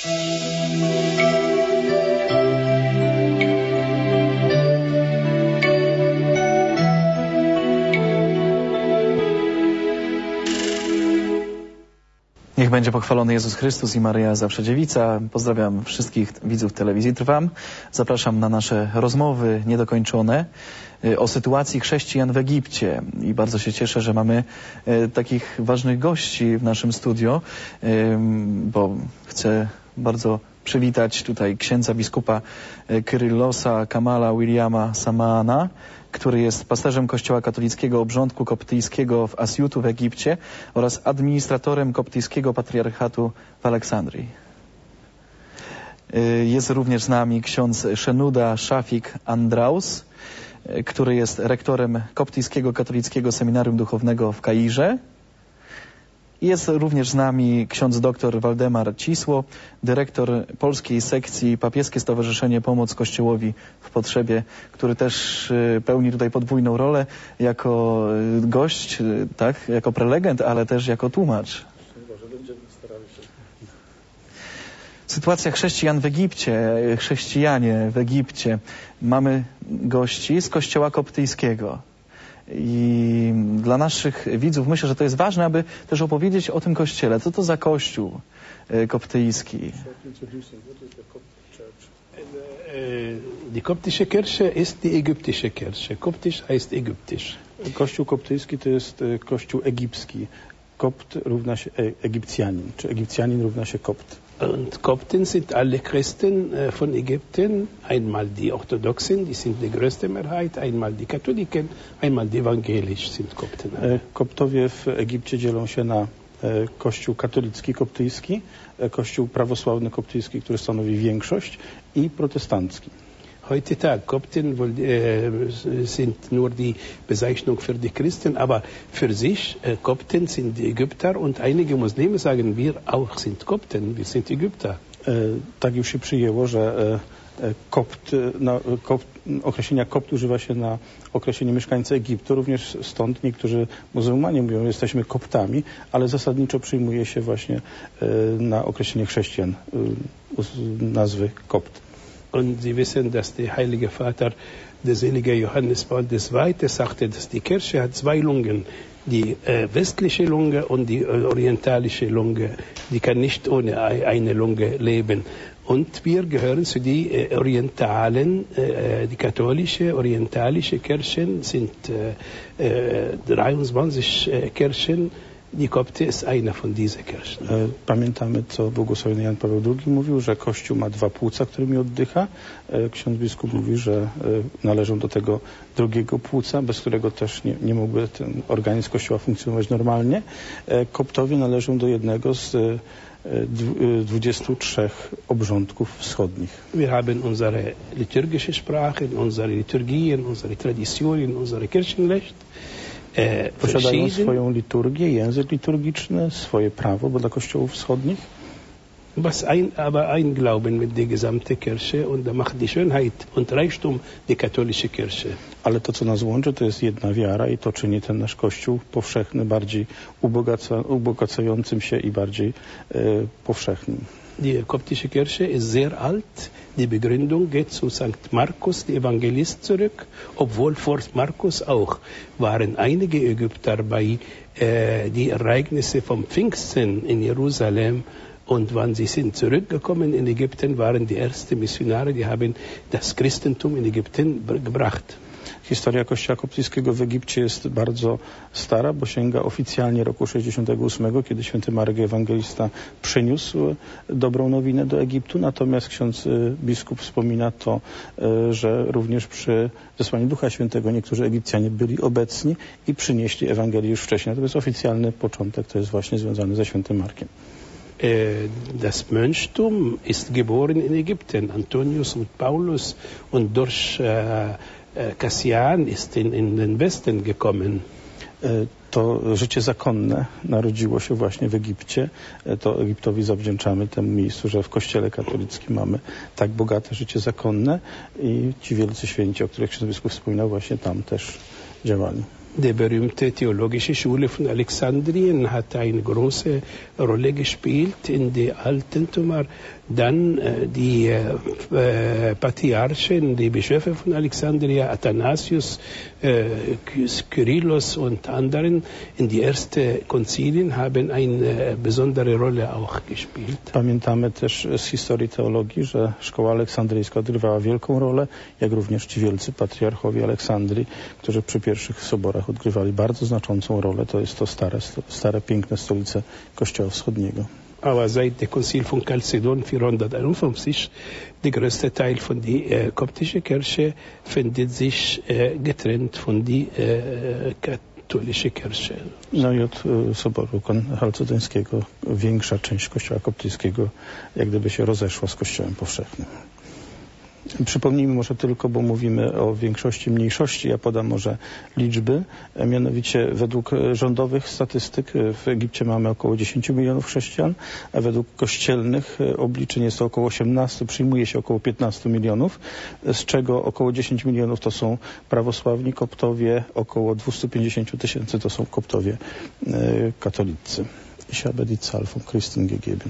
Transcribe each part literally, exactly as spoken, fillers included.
Niech będzie pochwalony Jezus Chrystus i Maryja Zawsze Dziewica. Pozdrawiam wszystkich widzów telewizji Trwam. Zapraszam na nasze rozmowy niedokończone o sytuacji chrześcijan w Egipcie. I bardzo się cieszę, że mamy takich ważnych gości w naszym studio, bo chcę bardzo przywitać tutaj księdza biskupa Kyryllosa Kamala Williama Samaana, który jest pasterzem Kościoła katolickiego obrządku koptyjskiego w Asjutu w Egipcie oraz administratorem koptyjskiego patriarchatu w Aleksandrii. Jest również z nami ksiądz Shenouda Shafik Andraus, który jest rektorem koptyjskiego katolickiego seminarium duchownego w Kairze. Jest również z nami ksiądz dr Waldemar Cisło, dyrektor polskiej sekcji Papieskie Stowarzyszenie Pomoc Kościołowi w Potrzebie, który też pełni tutaj podwójną rolę jako gość, tak, jako prelegent, ale też jako tłumacz. Sytuacja chrześcijan w Egipcie, chrześcijanie w Egipcie. Mamy gości z Kościoła koptyjskiego. I dla naszych widzów myślę, że to jest ważne, aby też opowiedzieć o tym kościele. Co to za kościół koptyjski? Die koptische Kirche ist die ägyptische Kirche. Koptisch heißt ägyptisch. Kościół koptyjski to jest kościół egipski. Kopt równa się Egipcjanin, czy Egipcjanin równa się kopt. Und Kopten sind alle Christen von Ägypten, einmal die Orthodoxen, die sind die größte Mehrheit, einmal die Katholiken, einmal die Evangelisch sind Kopten. Koptowie w Egipcie dzielą się na kościół katolicki, koptyjski, kościół prawosławny koptyjski, który stanowi większość, i protestancki. Heute Tag, Kopten äh, sind nur die Bezeichnung für die Christen, aber für sich, äh, Kopten sind die Ägypter und einige Muslime sagen, wir auch sind Kopten, wir sind Ägypter. E, tak już się przyjęło, że e, kopt, na, kopt, określenia kopt używa się na określenie mieszkańcy Egiptu, również stąd niektórzy muzułmanie mówią, że jesteśmy koptami, ale zasadniczo przyjmuje się właśnie e, na określenie chrześcijan e, nazwy kopt. Und Sie wissen, dass der Heilige Vater, der selige Johannes Paul der Zweite, sagte, dass die Kirche hat zwei Lungen, die äh, westliche Lunge und die äh, orientalische Lunge. Die kann nicht ohne eine Lunge leben. Und wir gehören zu den äh, orientalen, äh, die katholische, orientalische Kirchen sind äh, äh, dreiundzwanzig äh, Kirchen. Die Kopte jest jedna von diesen Kirchen. Pamiętamy, co błogosławiony Jan Paweł drugi mówił, że Kościół ma dwa płuca, którymi oddycha. Ksiądz biskup mówi, że należą do tego drugiego płuca, bez którego też nie, nie mógłby ten organizm Kościoła funkcjonować normalnie. Koptowie należą do jednego z dwudziestu trzech obrządków wschodnich. Wir haben unsere liturgische Sprache, unsere Liturgien, unsere Traditionen, unsere Kirchenrecht. Posiadają swoją liturgię, język liturgiczny, swoje prawo, bo dla kościołów wschodnich. Was ein, aber ein Glauben mit der gesamten Kirche und da macht die Schönheit und Reichtum die katholische Kirche. Ale to, co nas łączy, to jest jedna wiara i to czyni ten nasz kościół powszechny, bardziej ubogaca, ubogacającym się i bardziej e, powszechnym. Die koptische Kirche ist sehr alt. Die Begründung geht zu Sankt Markus, der Evangelist, zurück, obwohl vor Markus auch waren einige Ägypter bei äh, die Ereignisse vom Pfingsten in Jerusalem. Und wann sie sind zurückgekommen in Ägypten, waren die ersten Missionare, die haben das Christentum in Ägypten gebracht. Historia Kościoła koptyjskiego w Egipcie jest bardzo stara, bo sięga oficjalnie roku sześćdziesiątego ósmego, kiedy święty Marek Ewangelista przyniósł dobrą nowinę do Egiptu. Natomiast ksiądz biskup wspomina to, że również przy zesłaniu Ducha Świętego niektórzy Egipcjanie byli obecni i przynieśli Ewangelię już wcześniej. Natomiast oficjalny początek to jest właśnie związany ze świętym Markiem. Das Mönchtum ist geboren in Ägypten. Antonius und Paulus und durch Cassian ist in, in den Westen gekommen. To życie zakonne narodziło się właśnie w Egipcie. To Egiptowi zawdzięczamy temu miejscu, że w Kościele katolickim mamy tak bogate życie zakonne i ci wielcy święci, o których ksiądz biskup wspominał, właśnie tam też działali. Die berühmte theologische Schule von Alexandrien hat eine große Rolle gespielt in der Altertümer. Dann äh, die äh, Patriarchen, die Bischöfe von Alexandria, Athanasius, äh, Kyrillos und anderen in die ersten Konzilien haben eine besondere Rolle auch gespielt. Pamiętamy też z historii teologii, że szkoła aleksandryjska odgrywała wielką rolę, jak również ci wielcy patriarchowie Aleksandrii, którzy przy pierwszych soborach odgrywali bardzo znaczącą rolę. To jest to stare, stare piękne stolice Kościoła Wschodniego. Aber seit dem Konzil von Chalcedon vierhunderteinundfünfzig, der größte Teil von der äh, koptischen Kirche findet sich äh, getrennt von der äh, katholischen Kirche. No i od y, Soboru Chalcedońskiego większa część Kościoła koptyjskiego jak gdyby się rozeszła z Kościołem powszechnym. Przypomnijmy może tylko, bo mówimy o większości mniejszości, ja podam może liczby, mianowicie według rządowych statystyk w Egipcie mamy około dziesięć milionów chrześcijan, a według kościelnych obliczeń jest to około osiemnaście, przyjmuje się około piętnaście milionów, z czego około dziesięć milionów to są prawosławni koptowie, około dwieście pięćdziesiąt tysięcy to są koptowie katolicy. Ich habe die Zahl von Christen gegeben.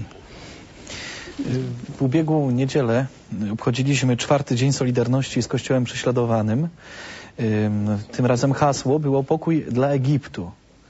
W ubiegłą niedzielę obchodziliśmy czwarty dzień Solidarności z Kościołem prześladowanym. Tym razem hasło było pokój dla Egiptu.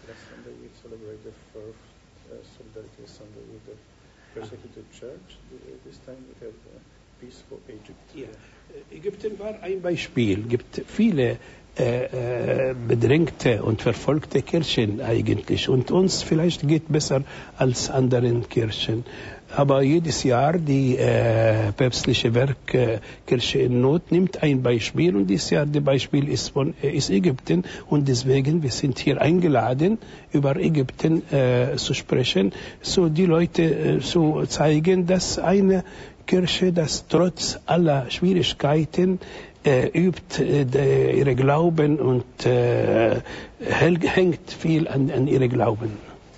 Ägypten war ein Beispiel. Es gibt viele äh, bedrängte und verfolgte Kirchen eigentlich. Und uns vielleicht geht besser als anderen Kirchen. Aber jedes Jahr die äh, päpstliche Werk äh, Kirche in Not nimmt ein Beispiel und dieses Jahr das Beispiel ist von äh, ist Ägypten und deswegen wir sind hier eingeladen über Ägypten äh, zu sprechen, so die Leute äh, zu zeigen, dass eine Kirche, das trotz aller Schwierigkeiten äh, übt äh, ihre Glauben und äh, hängt viel an, an ihre Glauben.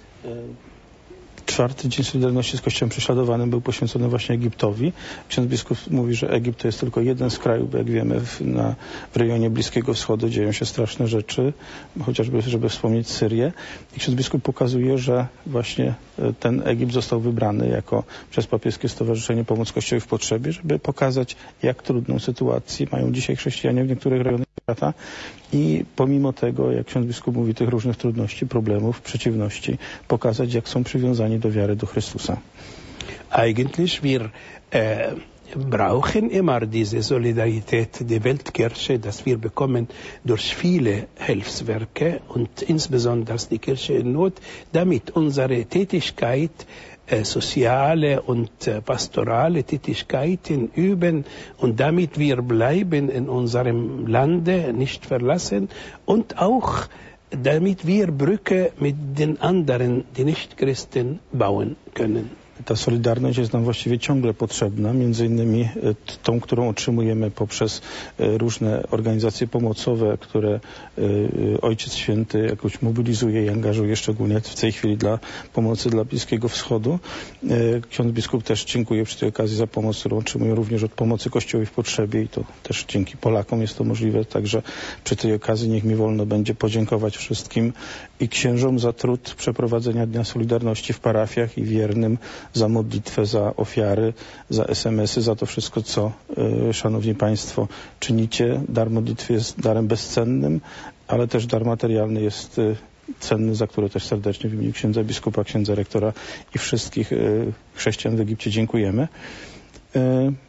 Czwarty Dzień Solidarności z Kościołem Prześladowanym był poświęcony właśnie Egiptowi. Ksiądz biskup mówi, że Egipt to jest tylko jeden z krajów, bo jak wiemy w, na, w rejonie Bliskiego Wschodu dzieją się straszne rzeczy, chociażby żeby wspomnieć Syrię. I ksiądz biskup pokazuje, że właśnie ten Egipt został wybrany jako przez Papieskie Stowarzyszenie Pomoc Kościołowi w Potrzebie, żeby pokazać, jak trudną sytuację mają dzisiaj chrześcijanie w niektórych rejonach świata. I pomimo tego, jak ksiądz biskup mówi, tych różnych trudności, problemów, przeciwności, pokazać, jak są przywiązani do wiary, do Chrystusa. Eigentlich wir äh, brauchen immer diese Solidarität der Weltkirche, das wir bekommen durch viele Hilfswerke und insbesondere die Kirche in Not, damit unsere Tätigkeit soziale und pastorale Tätigkeiten üben und damit wir bleiben in unserem Lande, nicht verlassen und auch damit wir Brücke mit den anderen, die Nicht-Christen, bauen können. Ta solidarność jest nam właściwie ciągle potrzebna, między innymi tą, którą otrzymujemy poprzez różne organizacje pomocowe, które Ojciec Święty jakoś mobilizuje i angażuje, szczególnie w tej chwili dla pomocy dla Bliskiego Wschodu. Ksiądz biskup też dziękuję przy tej okazji za pomoc, którą otrzymują również od pomocy Kościołowi w Potrzebie i to też dzięki Polakom jest to możliwe. Także przy tej okazji niech mi wolno będzie podziękować wszystkim i księżom za trud przeprowadzenia Dnia Solidarności w parafiach i wiernym za modlitwę, za ofiary, za es em esy, za to wszystko, co, y, szanowni państwo, czynicie. Dar modlitwy jest darem bezcennym, ale też dar materialny jest y, cenny, za który też serdecznie w imieniu księdza biskupa, księdza rektora i wszystkich y, chrześcijan w Egipcie dziękujemy. Y,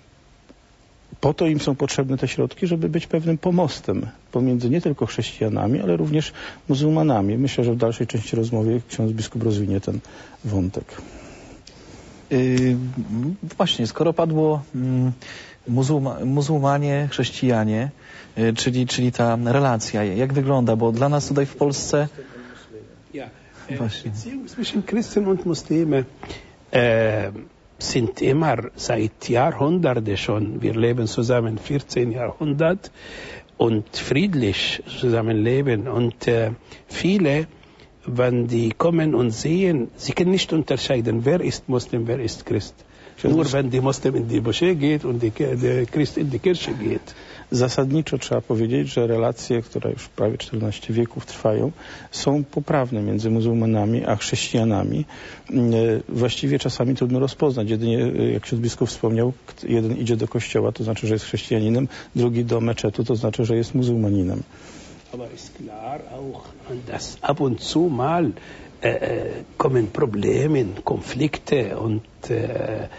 Po to im są potrzebne te środki, żeby być pewnym pomostem pomiędzy nie tylko chrześcijanami, ale również muzułmanami. Myślę, że w dalszej części rozmowy ksiądz biskup rozwinie ten wątek. Yy, właśnie, skoro padło mm, muzułma, muzułmanie, chrześcijanie, yy, czyli, czyli ta relacja, jak wygląda? Bo dla nas tutaj w Polsce... Ja, Beziehung zwischen Christen und Muslime äh, sind immer seit Jahrhunderten schon, wir leben zusammen vierzehn Jahrhundert und friedlich zusammenleben und äh, viele, wenn die kommen und sehen, sie können nicht unterscheiden, wer ist Muslim, wer ist Christ. Nur wenn die Muslim in die Moschee geht und die, der Christ in die Kirche geht. Zasadniczo trzeba powiedzieć, że relacje, które już prawie czternaście wieków trwają, są poprawne między muzułmanami a chrześcijanami. Właściwie czasami trudno rozpoznać. Jedynie, jak ksiądz biskup wspomniał, jeden idzie do kościoła, to znaczy, że jest chrześcijaninem, drugi do meczetu, to znaczy, że jest muzułmaninem. Aber ist klar auch, dass ab und zu mal äh, kommen Probleme, Konflikte und äh,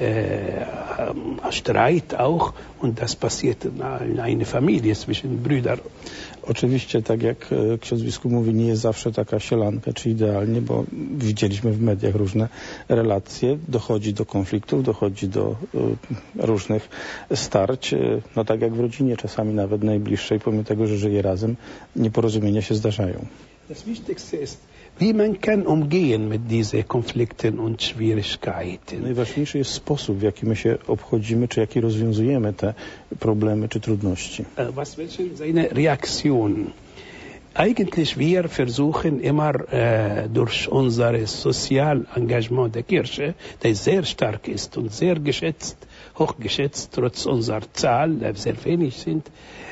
äh, Streit auch, und das passiert in einer Familie zwischen Brüdern. Oczywiście, tak jak ksiądz biskup mówi, nie jest zawsze taka sielanka czy idealnie, bo widzieliśmy w mediach różne relacje, dochodzi do konfliktów, dochodzi do y, różnych starć, no tak jak w rodzinie, czasami nawet najbliższej, pomimo tego, że żyje razem, nieporozumienia się zdarzają. Das Wichtigste ist, wie man kann umgehen mit diesen Konflikten und Schwierigkeiten. Najważniejszy jest sposób, w jaki my się obchodzimy, czy jaki rozwiązujemy te problemy czy trudności. Was welchen seine Reaktion? Eigentlich wir versuchen immer äh, durch unser Sozialengagement der Kirche, der sehr stark ist und sehr geschätzt, hochgeschätzt, trotz unserer Zahl, die sehr wenig sind,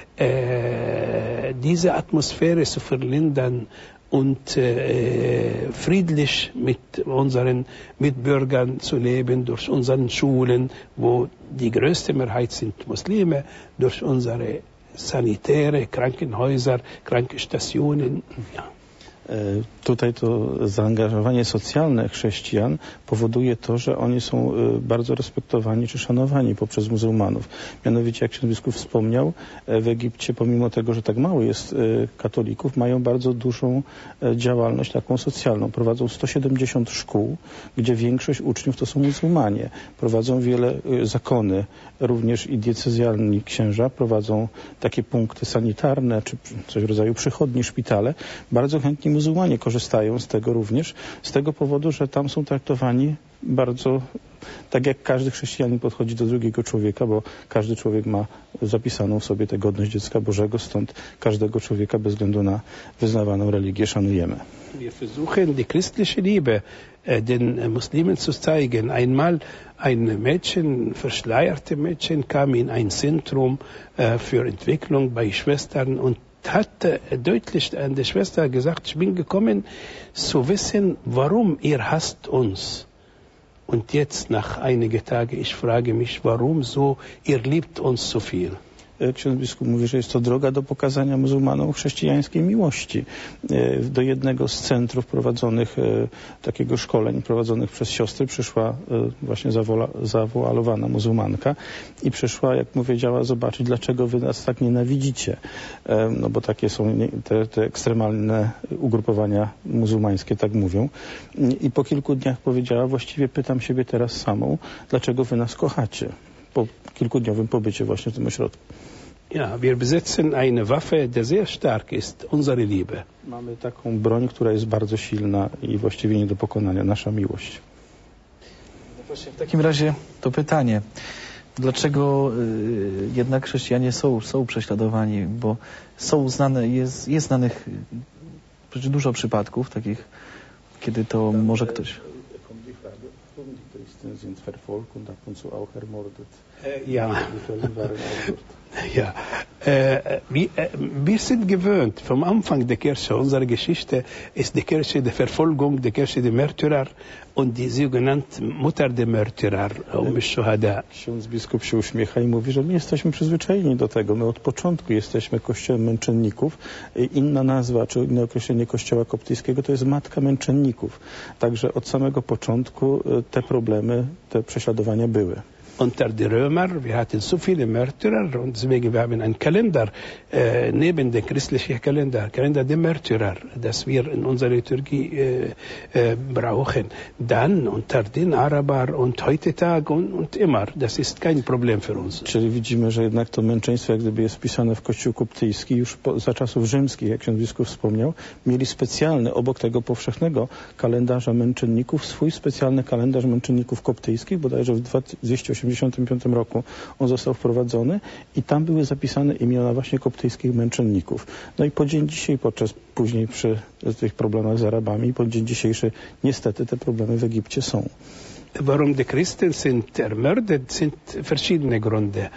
äh, diese Atmosphäre zu verlindern und äh, friedlich mit unseren Mitbürgern zu leben, durch unsere Schulen, wo die größte Mehrheit sind Muslime, durch unsere sanitäre Krankenhäuser, Krankenstationen. Ja. Tutaj to zaangażowanie socjalne chrześcijan powoduje to, że oni są bardzo respektowani czy szanowani poprzez muzułmanów. Mianowicie, jak ksiądz biskup wspomniał, w Egipcie, pomimo tego, że tak mało jest katolików, mają bardzo dużą działalność taką socjalną. Prowadzą sto siedemdziesiąt szkół, gdzie większość uczniów to są muzułmanie. Prowadzą wiele zakony, również i diecezjalni księża prowadzą takie punkty sanitarne, czy coś w rodzaju przychodni, szpitale. Bardzo chętnie muzułmanie korzystają z tego również, z tego powodu, że tam są traktowani bardzo tak, jak każdy chrześcijanin podchodzi do drugiego człowieka, bo każdy człowiek ma zapisaną w sobie tę godność dziecka Bożego, stąd każdego człowieka bez względu na wyznawaną religię szanujemy. Wir versuchen die christliche Liebe den Muslimen zu zeigen. Einmal ein Mädchen, verschleierte Mädchen, kam in ein Zentrum für Entwicklung bei Schwestern und hat deutlich an die Schwester gesagt, ich bin gekommen zu wissen, warum ihr hasst uns. Und jetzt, nach einigen Tagen, ich frage mich, warum so, ihr liebt uns so viel. Ksiądz biskup mówi, że jest to droga do pokazania muzułmanom chrześcijańskiej miłości. Do jednego z centrów prowadzonych, takiego szkoleń prowadzonych przez siostry przyszła właśnie zawoalowana muzułmanka i przyszła, jak powiedziała, zobaczyć, dlaczego wy nas tak nienawidzicie. No bo takie są te, te ekstremalne ugrupowania muzułmańskie, tak mówią. I po kilku dniach powiedziała, właściwie pytam siebie teraz samą, dlaczego wy nas kochacie? Po kilkudniowym pobycie właśnie w tym ośrodku. Ja, wir besitzen eine Waffe, die sehr stark ist, unsere Liebe. Mamy taką broń, która jest bardzo silna i właściwie nie do pokonania, nasza miłość. No właśnie, w takim razie to pytanie, dlaczego y, jednak chrześcijanie są, są prześladowani, bo są znane, jest, jest znanych y, dużo przypadków takich, kiedy to może ktoś... sind verfolgt und ab und zu auch ermordet. Ja. Ja. Äh, wir, äh, wir sind gewöhnt, vom Anfang der Kirche, unsere Geschichte ist die Kirche der Verfolgung, die Kirche der Märtyrer und die sogenannte Mutter der Märtyrer, um Shuhada. Ksiądz biskup się uśmiecha i mówi, że my jesteśmy przyzwyczajeni do tego. My od początku jesteśmy kościołem męczenników. Inna nazwa, czy inne określenie kościoła koptyjskiego to jest matka męczenników. Także od samego początku te problemy, te prześladowania były. Unter die Römer, wir hatten so viele Märtyrer und deswegen wir haben einen Kalender äh, neben dem christlichen Kalender, Kalender der Märtyrer, das wir in unserer Liturgie äh, äh, brauchen. Dann unter den Araber und heutzutage und, und immer, das ist kein Problem für uns. Czyli widzimy, że jednak to męczeństwo, jak gdyby jest wpisane w Kościół koptyjski, już po, za czasów rzymskich, jak ksiądz biskup wspomniał, mieli specjalny, obok tego powszechnego kalendarza męczenników, swój specjalny kalendarz męczenników koptyjskich, bodajże w dwieście osiemdziesiątym piątym roku on został wprowadzony i tam były zapisane imiona właśnie koptyjskich męczenników. No i po dzień dzisiaj, podczas później przy tych problemach z Arabami, po dzień dzisiejszy niestety te problemy w Egipcie są. Warum die Christen sind ermordet, sind verschiedene Gründe.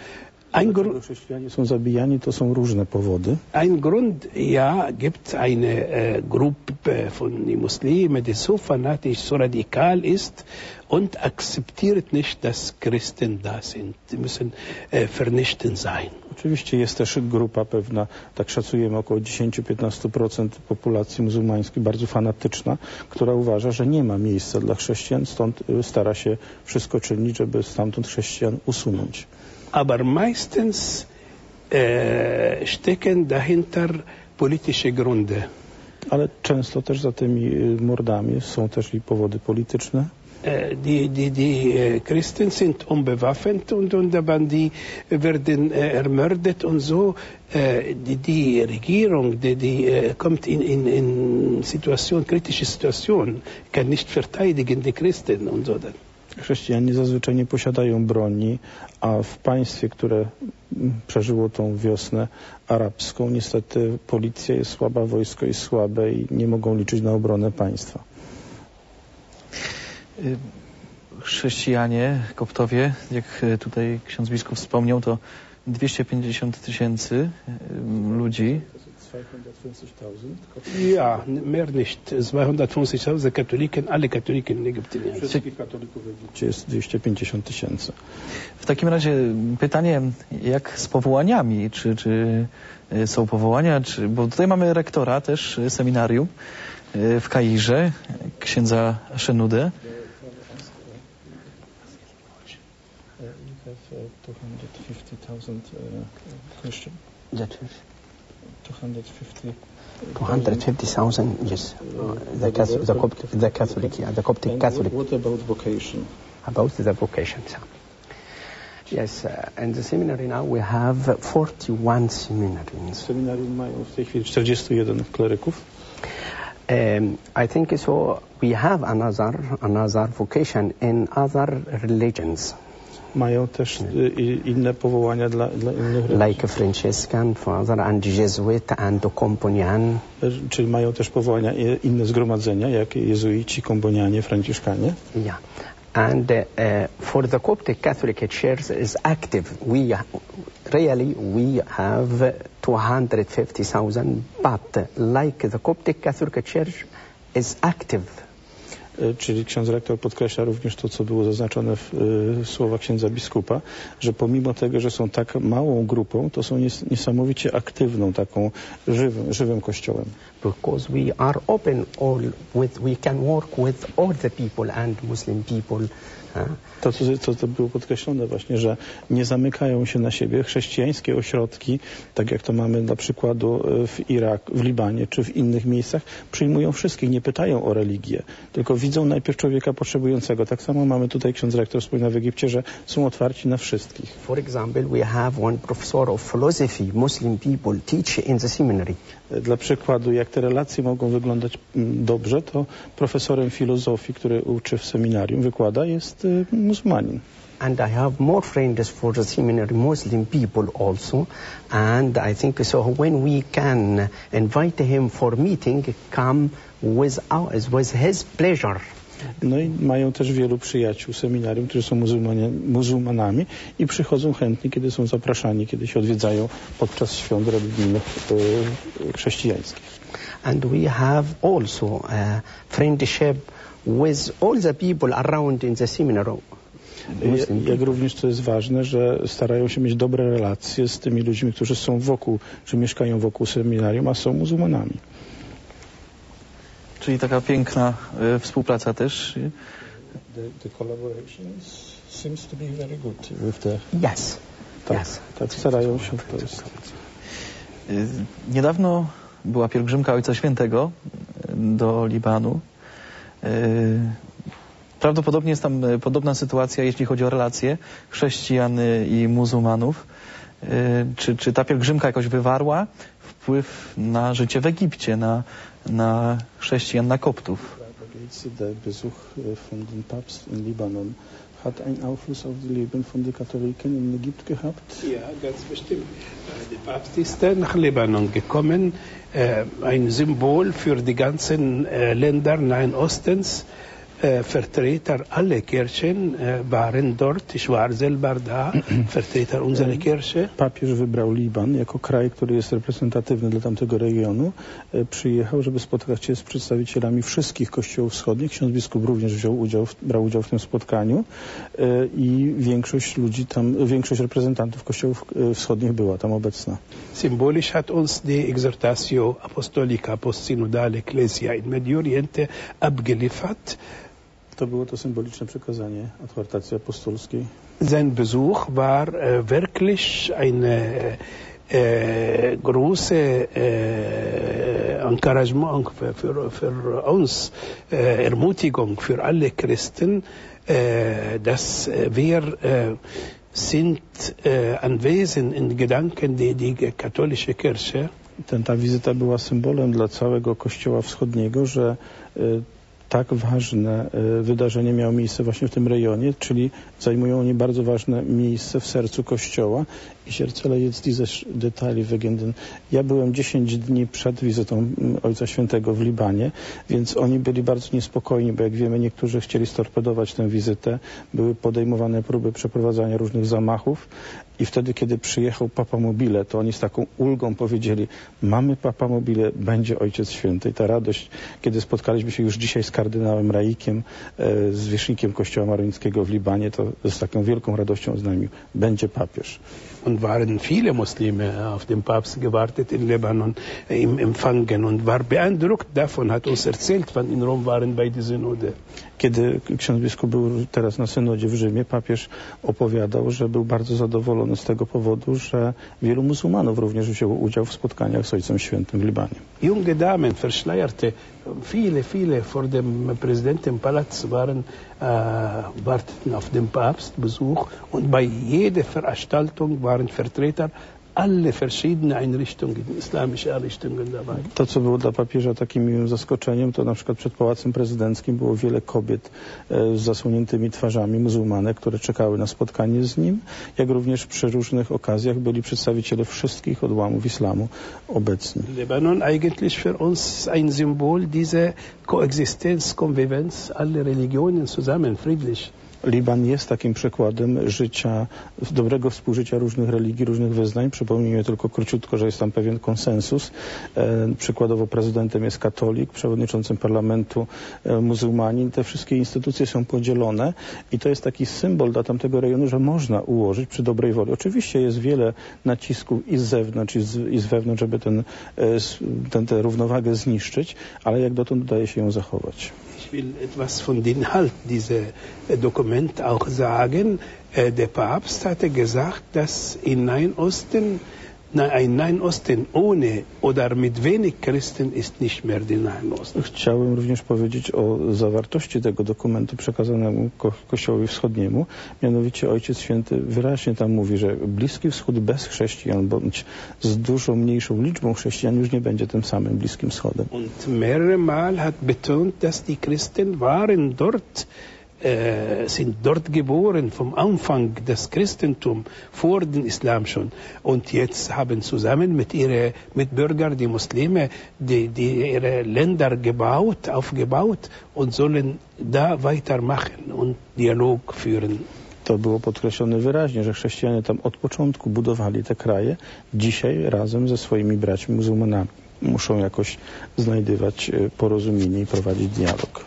Ein Grund, chrześcijanie są zabijani, to są różne powody. ein Grund, ja, gibt eine äh, Gruppe von den Muslimen, die so fanatisch, so radikal ist und akzeptiert nicht, dass Christen da sind. Die müssen äh, vernichtend sein. Oczywiście jest też grupa pewna, tak szacujemy, około dziesięć do piętnastu procent populacji muzułmańskiej, bardzo fanatyczna, która uważa, że nie ma miejsca dla chrześcijan, stąd stara się wszystko czynić, żeby stamtąd chrześcijan usunąć. Aber meistens äh, stecken dahinter politische Gründe. Ale często też za tymi mordami są też i powody polityczne. Die, die, die Christen sind unbewaffnet und, und aber die werden ermordet und so. Die, die Regierung, die, die kommt in, in, in Situation, kritische Situation, kann nicht verteidigen die Christen und so. Chrześcijanie zazwyczaj nie posiadają broni, a w państwie, które przeżyło tą wiosnę arabską, niestety policja jest słaba, wojsko jest słabe i nie mogą liczyć na obronę państwa. Chrześcijanie, koptowie, jak tutaj ksiądz biskup wspomniał, to dwieście pięćdziesiąt tysięcy ludzi. Ja, mehr nicht. zweihundertfünfzigtausend Katholiken, alle Katholiken in Ägypten. Wszystkich katolików w Egipcie jest dwieście pięćdziesiąt tysięcy. W takim razie pytanie, jak z powołaniami? Czy, czy są powołania? Czy, bo tutaj mamy rektora też seminarium w Kairze, księdza Szenudę. two hundred fifty thousand Christian. two hundred fifty two hundred fifty thousand, yes. The Catholic, the Coptic, the Catholic, yeah, the Coptic And Catholic. What about vocation? About the vocation, sir. Yes, uh, in the seminary now we have forty-one seminarians. Seminarium mają w tej chwili czterdziestu jeden kleryków. Um, I think so. We have another another vocation in other religions. Mają też i, inne powołania dla, dla innych religii. Like Franciscan Father and Jesuit and Companion. Czyli mają też powołania inne zgromadzenia, jak jezuici, kombonianie, franciszkanie. Yeah. And uh, for the Coptic Catholic Church is active. We really we have two hundred fifty thousand, but like the Coptic Catholic Church is active. Czyli ksiądz rektor podkreśla również to, co było zaznaczone w y, słowach księdza biskupa, że pomimo tego, że są tak małą grupą, to są nies niesamowicie aktywną, taką żywym, żywym kościołem. Because we are open all with, we can work with all the people and Muslim people. To, co, co to było podkreślone właśnie, że nie zamykają się na siebie. Chrześcijańskie ośrodki, tak jak to mamy dla przykładu w Iraku, w Libanie czy w innych miejscach, przyjmują wszystkich, nie pytają o religię, tylko widzą najpierw człowieka potrzebującego. Tak samo mamy tutaj, ksiądz rektor wspomina w Egipcie, że są otwarci na wszystkich. For example, we have one professor of philosophy, Muslim people teach in the seminary. Dla przykładu, jak te relacje mogą wyglądać dobrze, to profesorem filozofii, który uczy w seminarium, wykłada, jest y, muzułmanin. And I have more friends for the seminary Muslim people also, and I think so when we can invite him for meeting, come with, our, with his pleasure. No i mają też wielu przyjaciół seminarium, którzy są muzułmanami i przychodzą chętnie, kiedy są zapraszani, kiedy się odwiedzają podczas świąt religijnych e, chrześcijańskich. And we have also a friendship with all the people around in the seminary. Jak, jak również to jest ważne, że starają się mieć dobre relacje z tymi ludźmi, którzy są wokół, czy mieszkają wokół seminarium, a są muzułmanami. Czyli taka piękna y, współpraca też. The, the collaboration seems to be very good with the... Yes. Tak, yes. tak starają się. To jest. Y, niedawno była pielgrzymka Ojca Świętego do Libanu. Y, prawdopodobnie jest tam podobna sytuacja, jeśli chodzi o relacje chrześcijan i muzułmanów. Y, czy, czy ta pielgrzymka jakoś wywarła wpływ na życie w Egipcie, na na chrześcijan, na koptów? Der Besuch von den Papst in Libanon hat einen Einfluss auf die Leben von den Katholiken in Ägypten gehabt? Ja, ganz bestimmt. Der Papst ist nach Libanon gekommen, ein Symbol für die ganzen Länder Nahen Ostens. äh, Vertreter aller Kirchen äh, waren dort. Ich war selber da, Vertreter unserer Kirche. Papież wybrał Liban jako kraj, który jest reprezentatywny dla tamtego regionu. E, przyjechał, żeby spotkać się z przedstawicielami wszystkich kościołów wschodnich. Ksiądz biskup również wziął udział, w, brał udział w tym spotkaniu e, i większość ludzi tam, większość reprezentantów kościołów e, wschodnich była tam obecna. Symbolisch hat uns die Exhortatio Apostolica Postsynodale Ecclesia in Medio Oriente abgeliefert. To było to symboliczne przekazanie adhortacji apostolskiej. Sein Besuch war äh, wirklich eine äh, große äh, Encouragement für, für, für uns, äh, Ermutigung für alle Christen, äh, dass wir äh, sind äh, anwesend in Gedanken die, die katholische Kirche. Ten, ta wizyta była symbolem dla całego Kościoła Wschodniego, że y, tak ważne y, wydarzenie miało miejsce właśnie w tym rejonie, czyli zajmują oni bardzo ważne miejsce w sercu Kościoła. Ich erzähle jetzt diese Details wegen den... Ja byłem dziesięć dni przed wizytą Ojca Świętego w Libanie, więc oni byli bardzo niespokojni, bo jak wiemy, niektórzy chcieli storpedować tę wizytę. Były podejmowane próby przeprowadzania różnych zamachów i wtedy, kiedy przyjechał Papa Mobile, to oni z taką ulgą powiedzieli: mamy Papa Mobile, będzie Ojciec Święty. I ta radość, kiedy spotkaliśmy się już dzisiaj z kardynałem Raikiem, e, z wierzchnikiem Kościoła Marońskiego w Libanie, to z taką wielką radością oznajmił: będzie papież. Und waren viele Muslime auf den Papst gewartet in Libanon, im Empfangen, und war beeindruckt davon, hat uns erzählt, wann in Rom waren bei der Synode. Kiedy ksiądz biskup był teraz na synodzie w Rzymie, papież opowiadał, że był bardzo zadowolony z tego powodu, że wielu muzułmanów również wzięło udział w spotkaniach z Ojcem Świętym w Libanie. Junge Damen, verschleierte, viele, viele vor dem Präsidentenpalast waren, äh, warteten auf den Papstbesuch, und bei jeder Veranstaltung waren Vertreter alle verschiedene Einrichtungen, islamische Einrichtungen dabei. To, co było dla papieża takim miłym zaskoczeniem, to na przykład przed Pałacem Prezydenckim było wiele kobiet e, z zasłoniętymi twarzami, muzułmanek, które czekały na spotkanie z nim, jak również przy różnych okazjach byli przedstawiciele wszystkich odłamów islamu obecni. Libanon eigentlich für uns ein Symbol dieser Koexistenz, Konvivenz, alle Religionen zusammen, friedlich. Liban jest takim przykładem życia, dobrego współżycia różnych religii, różnych wyznań. Przypomnijmy tylko króciutko, że jest tam pewien konsensus. E, przykładowo prezydentem jest katolik, przewodniczącym parlamentu e, muzułmanin. Te wszystkie instytucje są podzielone i to jest taki symbol dla tamtego rejonu, że można ułożyć przy dobrej woli. Oczywiście jest wiele nacisków i z zewnątrz, i z, i z wewnątrz, żeby ten, ten, tę równowagę zniszczyć, ale jak dotąd udaje się ją zachować. Ich will etwas von den Inhalt dieser Dokument auch sagen. Der Papst hatte gesagt, dass in Nahen Osten, ein Nahen Osten ohne oder mit wenig Christen ist nicht mehr der Nahen Osten. Chciałem również powiedzieć o zawartości tego dokumentu przekazanemu ko Kościołowi Wschodniemu. Mianowicie Ojciec Święty wyraźnie tam mówi, że Bliski Wschód bez chrześcijan bądź z dużo mniejszą liczbą chrześcijan już nie będzie tym samym Bliskim Wschodem. Und mehrere Mal hat betont, dass die Christen waren dort, Äh, sind dort geboren vom Anfang des Christentums vor dem Islam schon, und jetzt haben zusammen mit ihren Mitbürgern die Muslime die, die ihre Länder gebaut, aufgebaut und sollen da weitermachen und Dialog führen. To było podkreślone wyraźnie, że chrześcijanie tam od początku budowali te kraje, dzisiaj razem ze swoimi braćmi muzułmanami muszą jakoś znajdywać porozumienie i prowadzić dialog.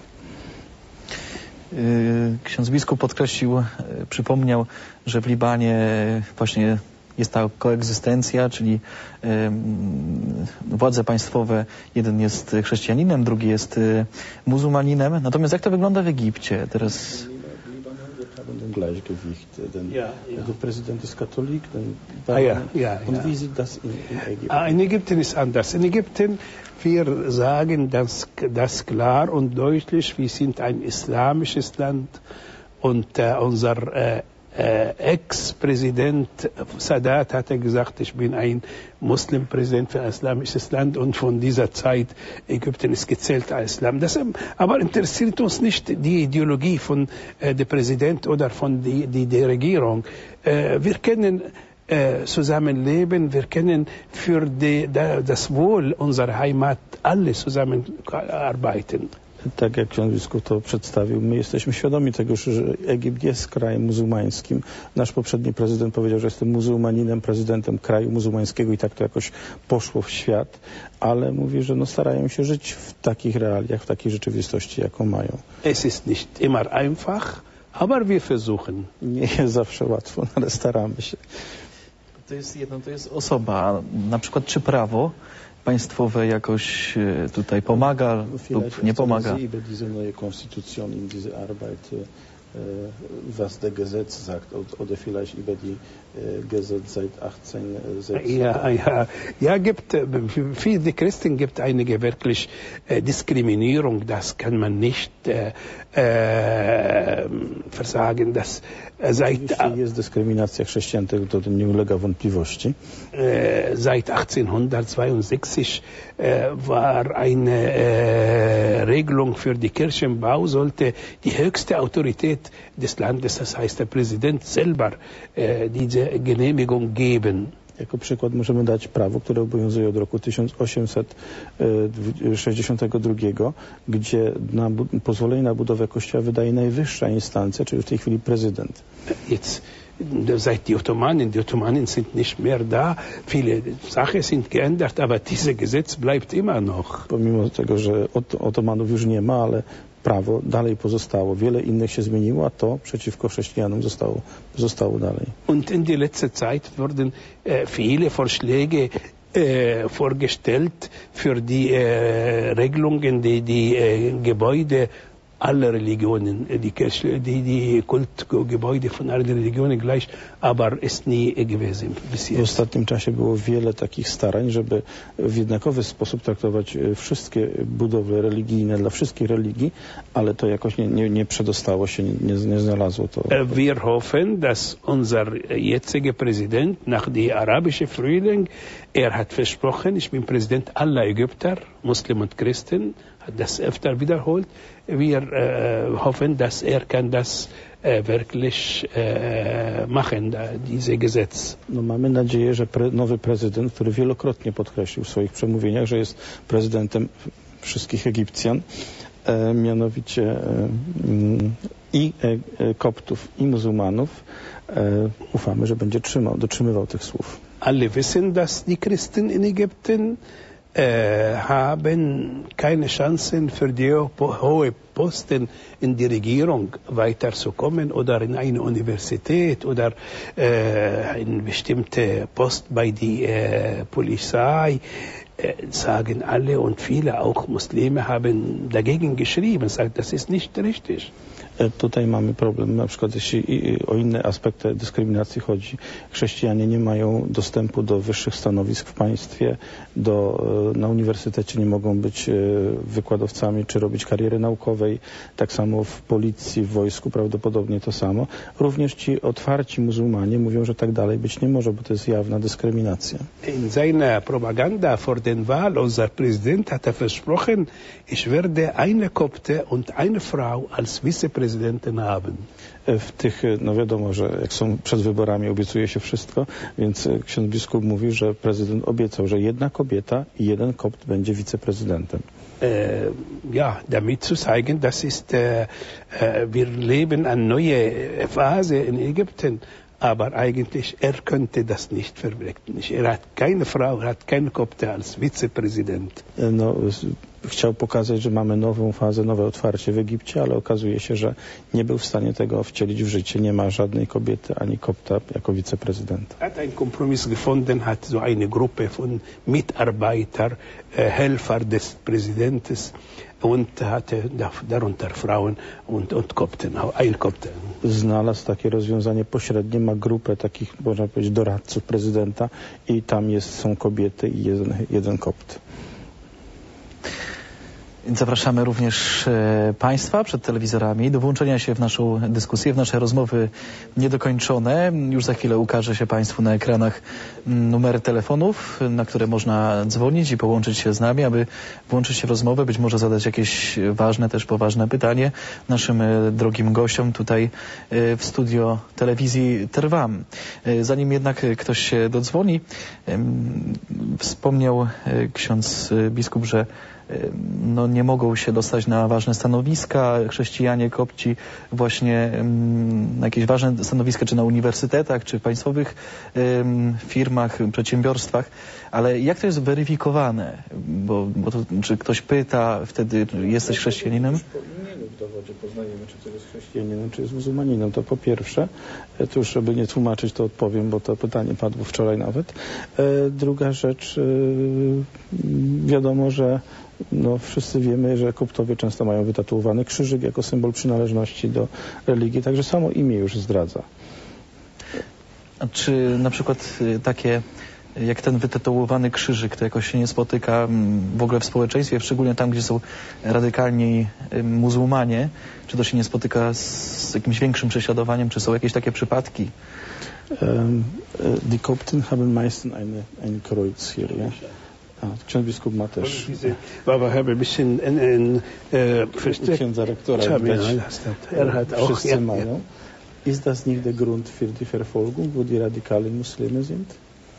Ksiądz biskup podkreślił, przypomniał, że w Libanie właśnie jest ta koegzystencja, czyli władze państwowe, jeden jest chrześcijaninem, drugi jest muzułmaninem. Natomiast jak to wygląda w Egipcie teraz? Gleichgewicht. Denn ja, ja. Der Präsident ist Katholik. Ah, ja, ja, und ja. wie sieht das in, in Ägypten? Ah, in Ägypten ist anders. In Ägypten, wir sagen das, das klar und deutlich, wir sind ein islamisches Land, und äh, unser äh, äh, Ex-Präsident Sadat hatte gesagt, ich bin ein Muslimpräsident für ein islamisches Land, und von dieser Zeit Ägypten ist gezählt als Islam. Das, aber interessiert uns nicht die Ideologie von äh, dem Präsident oder von die, die, der Regierung. Äh, wir können äh, zusammenleben, wir können für die, da, das Wohl unserer Heimat alle zusammenarbeiten. Tak jak ksiądz biskup to przedstawił, my jesteśmy świadomi tego, że Egipt jest krajem muzułmańskim. Nasz poprzedni prezydent powiedział, że jestem muzułmaninem, prezydentem kraju muzułmańskiego i tak to jakoś poszło w świat, ale mówi, że no starają się żyć w takich realiach, w takiej rzeczywistości, jaką mają. Es ist nicht immer einfach, aber wir versuchen. Nie jest zawsze łatwo, ale staramy się. To jest jedno, to jest osoba. Na przykład czy prawo państwowe jakoś tutaj pomaga lub nie pomaga? Über diese neue Konstitution in diese Arbeit, was der Gesetz sagt, oder vielleicht über die Gesetz seit achtzehnhundertsechs. Ja, ja, ja, gibt, für die Christen gibt einige wirklich äh, Diskriminierung, das kann man nicht äh, äh, versagen, dass äh, seit... Jest dyskryminacja chrześcijan, to nie ulega wątpliwości. Äh, seit achtzehnhundertzweiundsechzig äh, war eine äh, Regelung für die Kirchenbau, sollte die höchste Autorität des Landes, das heißt der Präsident selber, äh, diese Genehmigung geben. Jako przykład możemy dać prawo, które obowiązuje od roku tysiąc osiemset sześćdziesiątego drugiego, gdzie na pozwolenie na budowę kościoła wydaje najwyższa instancja, czyli w tej chwili prezydent. Jetzt, seit die Ottomanen, die Ottomanen sind nicht mehr da, viele Sachen sind geändert, aber dieses Gesetz bleibt immer noch. Pomimo tego, że ot Otomanów już nie ma, ale prawo dalej pozostało. Wiele innych się zmieniło, a to przeciwko chrześcijanom zostało, zostało dalej. Und in die letzte Zeit wurden äh, viele Vorschläge äh, vorgestellt für die äh, Regelungen, die die äh, Gebäude aller Religionen, die Kirche, die, die Kultgebäude von allen Religionen gleich, aber ist nie gewesen bis jetzt. W ostatnim czasie było wiele takich starań, żeby w jednakowy sposób traktować wszystkie budowle religijne dla wszystkich religii, ale to jakoś nie, nie, nie przedostało się, nie, nie znalazło to. Wir hoffen, dass unser jetziger Präsident nach dem arabischen Frühling, er hat versprochen, ich bin Präsident aller Ägypter, Muslimen und Christen, hat das öfter wiederholt. Wir äh, hoffen, dass er kann das äh, wirklich äh, machen, da, diese Gesetz. No, mamy nadzieję, że pre, nowy prezydent, który wielokrotnie podkreślił w swoich przemówieniach, że jest prezydentem wszystkich Egipcjan, e, mianowicie e, i e, koptów, i muzułmanów, e, ufamy, że będzie trzymał, dotrzymywał tych słów. Alle wissen, dass die Christen in Ägypten Äh, haben keine Chancen für die hohe Posten in die Regierung weiterzukommen oder in eine Universität oder äh, in bestimmte Post bei der äh, Polizei, äh, sagen alle und viele, auch Muslime, haben dagegen geschrieben, sagen, das ist nicht richtig. Tutaj mamy problem, na przykład jeśli o inne aspekty dyskryminacji chodzi. Chrześcijanie nie mają dostępu do wyższych stanowisk w państwie, do, na uniwersytecie nie mogą być wykładowcami czy robić kariery naukowej. Tak samo w policji, w wojsku prawdopodobnie to samo. Również ci otwarci muzułmanie mówią, że tak dalej być nie może, bo to jest jawna dyskryminacja. In seiner Propaganda vor den Wahl, unser Präsident hat er versprochen, ich werde eine Kopte und eine Frau als Vizepräsident haben. W tych, no wiadomo, że jak są przed wyborami, obiecuje się wszystko, więc ksiądz biskup mówi, że prezydent obiecał, że jedna kobieta i jeden kopt będzie wiceprezydentem. Äh, ja, damit zu zeigen, das ist, äh, wir leben eine neue Phase in Ägypten, aber eigentlich er könnte das nicht verwirklichen. Er hat keine Frau, er hat keine Kopte als Vizepräsident. No, chciał pokazać, że mamy nową fazę, nowe otwarcie w Egipcie, ale okazuje się, że nie był w stanie tego wcielić w życie. Nie ma żadnej kobiety ani kopta jako wiceprezydenta. Er hat einen Kompromiss gefunden, hat so eine Gruppe von Mitarbeiter, äh, Helfer des Präsidenten und hatte darunter Frauen und, und Kopten, Eilkopten. Znalazł takie rozwiązanie pośrednie, ma grupę takich, można powiedzieć, doradców prezydenta i tam jest, są kobiety i jeden, jeden kopt. Zapraszamy również e, Państwa przed telewizorami do włączenia się w naszą dyskusję, w nasze rozmowy niedokończone. Już za chwilę ukaże się Państwu na ekranach numery telefonów, na które można dzwonić i połączyć się z nami, aby włączyć się w rozmowę, być może zadać jakieś ważne, też poważne pytanie naszym e, drogim gościom tutaj e, w studio telewizji Trwam. E, zanim jednak ktoś się dodzwoni, e, wspomniał e, ksiądz biskup, że no, nie mogą się dostać na ważne stanowiska, chrześcijanie kopci właśnie na jakieś ważne stanowiska, czy na uniwersytetach, czy w państwowych firmach, przedsiębiorstwach, ale jak to jest weryfikowane? Bo, bo to, czy ktoś pyta wtedy, jesteś chrześcijaninem? Po imieniu w dowodzie poznajemy, czy ktoś jest chrześcijaninem, czy jest muzułmaninem. To po pierwsze, to już żeby nie tłumaczyć, to odpowiem, bo to pytanie padło wczoraj nawet. Druga rzecz, wiadomo, że no, wszyscy wiemy, że koptowie często mają wytatuowany krzyżyk jako symbol przynależności do religii, także samo imię już zdradza. A czy na przykład takie jak ten wytatuowany krzyżyk, to jakoś się nie spotyka w ogóle w społeczeństwie, szczególnie tam, gdzie są radykalni muzułmanie, czy to się nie spotyka z jakimś większym prześladowaniem, czy są jakieś takie przypadki? Um, die Kopten haben meistens eine, ein Kreuz hier, ja? A, ksiądz biskup ma też. Aber habe ein bisschen in, in, äh, księdza rektora wszyscy mają. Ist das nicht der Grund für die Verfolgung, wo die radikalen Muslime sind?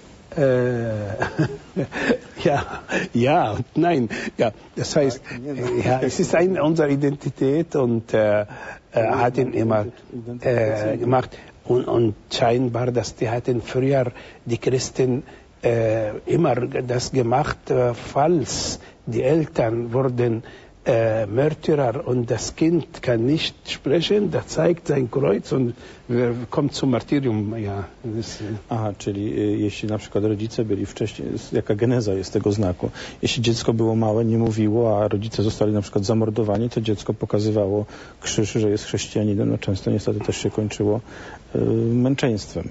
Äh, ja, ja und nein. Ja, das heißt, ja, es ist eine unserer Identität und äh, äh, hat ihn immer äh, gemacht. Und, und scheinbar, dass die hatten früher die Christen äh, immer das gemacht, äh, falls die Eltern wurden äh, Märtyrer und das Kind kann nicht sprechen, da zeigt sein Kreuz und äh, kommt zum Martyrium. Ja, das, Aha, czyli y, jeśli na przykład rodzice byli wcześniej, jaka geneza jest tego znaku? Jeśli dziecko było małe, nie mówiło, a rodzice zostali na przykład zamordowani, to dziecko pokazywało krzyż, że jest chrześcijaninem. No często niestety też się kończyło y, męczeństwem.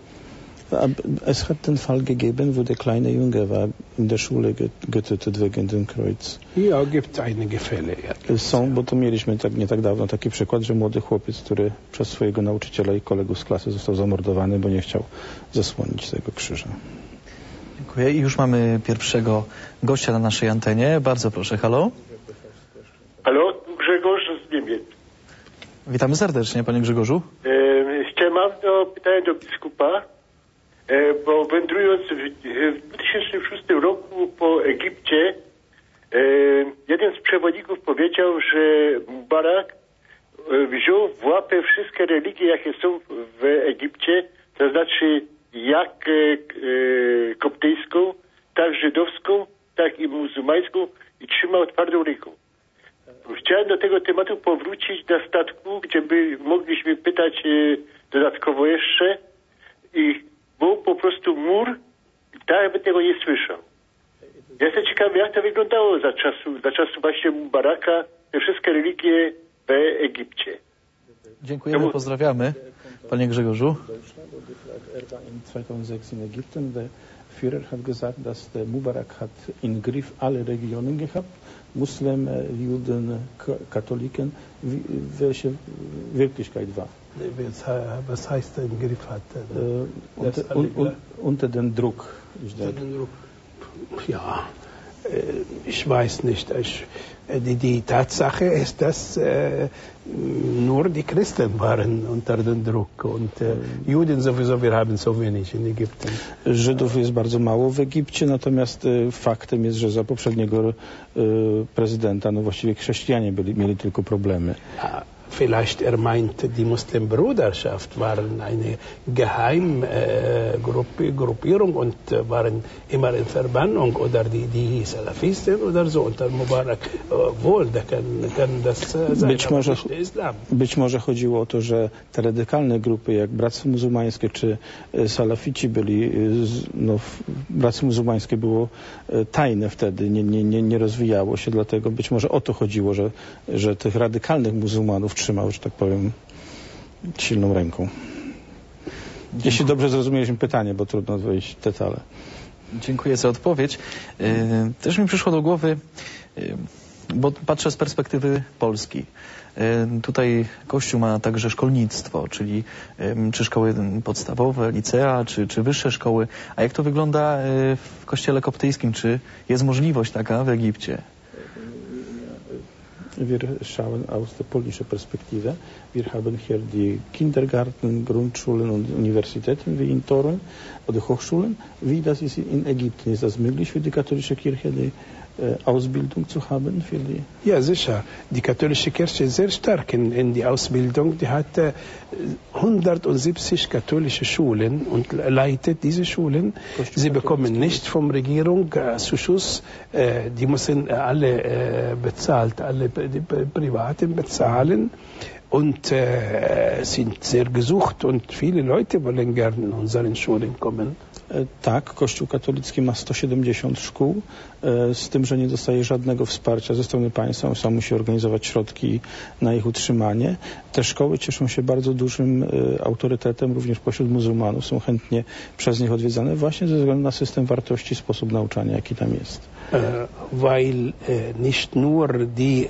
Es hat den Fall gegeben, wo der kleine Junge war in der Schule getötet wegen dem Kreuz. Ja, gibt einige Fälle. Ja. Są, bo to mieliśmy tak, nie tak dawno taki przykład, że młody chłopiec, który przez swojego nauczyciela i kolegów z klasy został zamordowany, bo nie chciał zasłonić tego krzyża. Dziękuję. I już mamy pierwszego gościa na naszej antenie. Bardzo proszę, halo. Halo, Grzegorz z Niemiec. Witamy serdecznie, panie Grzegorzu. E, chciałem mam do pytania do biskupa. E, bo wędrując w, w dwa tysiące szóstym roku po Egipcie, e, jeden z przewodników powiedział, że Mubarak e, wziął w łapę wszystkie religie, jakie są w Egipcie, to znaczy jak e, e, koptyjską, tak żydowską, tak i muzułmańską i trzymał twardą ręką. Chciałem do tego tematu powrócić na statku, gdzie by mogliśmy pytać e, dodatkowo jeszcze i był po prostu mur i tak by tego nie słyszał. Ja jestem ciekawy, jak to wyglądało za czasu, za czasu właśnie Mubaraka, te wszystkie religie w Egipcie. Dziękujemy, pozdrawiamy, panie Grzegorzu. Er war in zweitausendsechs in Ägypten. Der Führer hat gesagt, dass der Mubarak hat in Griff alle Regionen gehabt, Muslim, Juden, Katholiken, welche Wirklichkeit war. Was heißt denn Griff hat? Äh, unter, un, un, unter den Druck. Unter den Druck. Ja, ich weiß nicht. Ich, die, die Tatsache ist, dass äh, nur die Christen waren unter dem Druck und äh, Juden sowieso, wir haben so wenig in Ägypten. Żydów jest bardzo mało w Egipcie, natomiast y, faktem jest, że za poprzedniego y, prezydenta, no właściwie chrześcijanie byli, mieli tylko problemy. A, vielleicht er meint, die Muslimbruderschaft waren eine Geheimgruppierung äh, und äh, waren immer in Verbannung, oder die, die Salafisten oder so unter Mubarak. Äh, wohl, da kann, kann das äh, sein, być może, Islam. Być może chodziło o to, że te radykalne grupy jak Bractwo Muzułmańskie czy e, Salafici byli, e, no, Bractwo Muzułmańskie było e, tajne wtedy, nie, nie, nie, nie rozwijało się, dlatego być może o to chodziło, że, że tych radykalnych muzułmanów trzymał, że tak powiem, silną ręką. Dziękuję. Jeśli dobrze zrozumieliśmy pytanie, bo trudno wejść w detale. Dziękuję za odpowiedź. Też mi przyszło do głowy, bo patrzę z perspektywy Polski. Tutaj Kościół ma także szkolnictwo, czyli czy szkoły podstawowe, licea, czy, czy wyższe szkoły. A jak to wygląda w kościele koptyjskim? Czy jest możliwość taka w Egipcie? Wir schauen aus der polnischen Perspektive. Wir haben hier die Kindergarten, Grundschulen und Universitäten wie in Toruń oder Hochschulen. Wie das ist in Ägypten? Ist das möglich für die katholische Kirche, die Ausbildung zu haben für die? Ja, sicher. Die katholische Kirche ist sehr stark in, in die Ausbildung. Die hat äh, hundertsiebzig katholische Schulen und leitet diese Schulen. Sie bekommen nicht vom Regierung äh, Zuschuss. Äh, die müssen äh, alle äh, bezahlt, alle die Privaten bezahlen. Und äh, sind sehr gesucht und viele Leute wollen gerne in unseren Schulen kommen. Tak, Kościół katolicki ma sto siedemdziesiąt szkół, z tym, że nie dostaje żadnego wsparcia ze strony państwa, sam musi organizować środki na ich utrzymanie. Te szkoły cieszą się bardzo dużym autorytetem również pośród muzułmanów, są chętnie przez nich odwiedzane właśnie ze względu na system wartości, sposób nauczania, jaki tam jest. Weil nicht nur die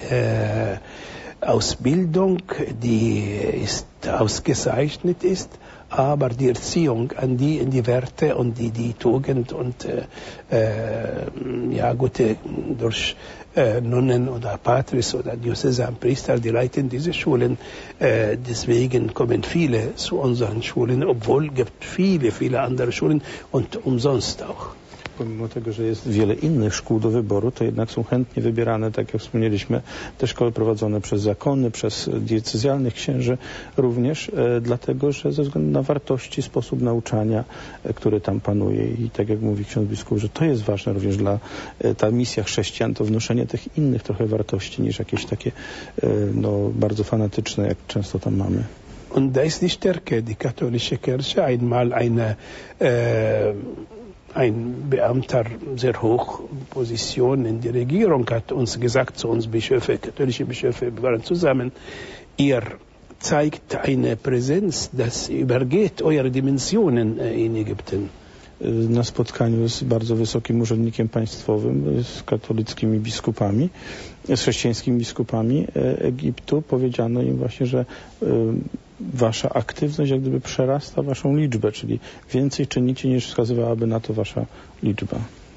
Ausbildung, die ist ausgezeichnet ist, aber die Erziehung an die, die Werte und die, die Tugend und äh, ja, gute durch äh, Nonnen oder Patris oder Diözesanpriester, die leiten diese Schulen. Äh, deswegen kommen viele zu unseren Schulen, obwohl es gibt viele, viele andere Schulen und umsonst auch. Pomimo tego, że jest wiele innych szkół do wyboru, to jednak są chętnie wybierane, tak jak wspomnieliśmy, te szkoły prowadzone przez zakony, przez diecezjalnych księży również, e, dlatego, że ze względu na wartości, sposób nauczania, e, który tam panuje i tak jak mówi ksiądz biskup, że to jest ważne również dla e, ta misja chrześcijan, to wnoszenie tych innych trochę wartości niż jakieś takie e, no, bardzo fanatyczne, jak często tam mamy. Und da ist die Stärke, die katholische Kirche, einmal eine äh, ein Beamter sehr hoch Position in der Regierung hat uns gesagt, zu uns Bischöfe, katholische Bischöfe, wir waren zusammen, ihr zeigt eine Präsenz, das übergeht eure Dimensionen in Ägypten. Na spotkaniu z bardzo wysokim urzędnikiem państwowym, z katolickimi biskupami, z chrześcijańskimi biskupami Egiptu, powiedziano im właśnie, że wasza aktywność jak gdyby przerasta waszą liczbę, czyli więcej czynicie niż wskazywałaby na to wasza liczba.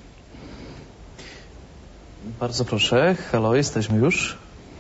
Bardzo proszę. Halo, jesteśmy już.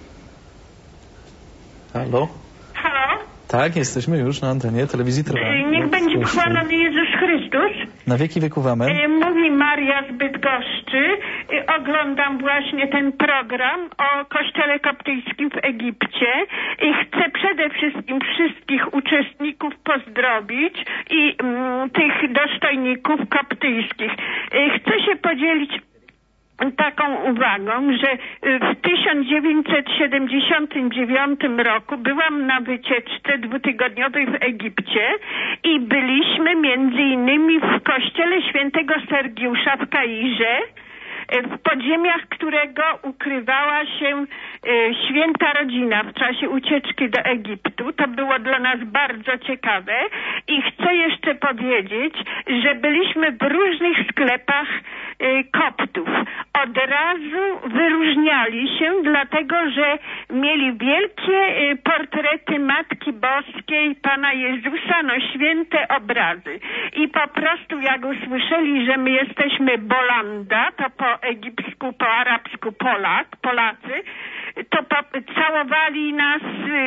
Halo? Halo? Tak, jesteśmy już na antenie telewizji Trwam. Niech będzie pochwalony Jezus Chrystus. Na wieki wieków amen. Mówi Maria z Bydgoszczy. Oglądam właśnie ten program o Kościele Koptyjskim w Egipcie i chcę przede wszystkim wszystkich uczestników pozdrowić i mm, tych dostojników koptyjskich. Chcę się podzielić taką uwagą, że w tysiąc dziewięćset siedemdziesiątym dziewiątym roku byłam na wycieczce dwutygodniowej w Egipcie i byliśmy między innymi w kościele świętego Sergiusza w Kairze, w podziemiach którego ukrywała się święta rodzina w czasie ucieczki do Egiptu. To było dla nas bardzo ciekawe i chcę jeszcze powiedzieć, że byliśmy w różnych sklepach koptów. Od razu wyróżniali się, dlatego że mieli wielkie portrety Matki Boskiej, Pana Jezusa, no święte obrazy. I po prostu jak usłyszeli, że my jesteśmy Bolanda, to po egipsku, po arabsku Polak, Polacy, to całowali nas,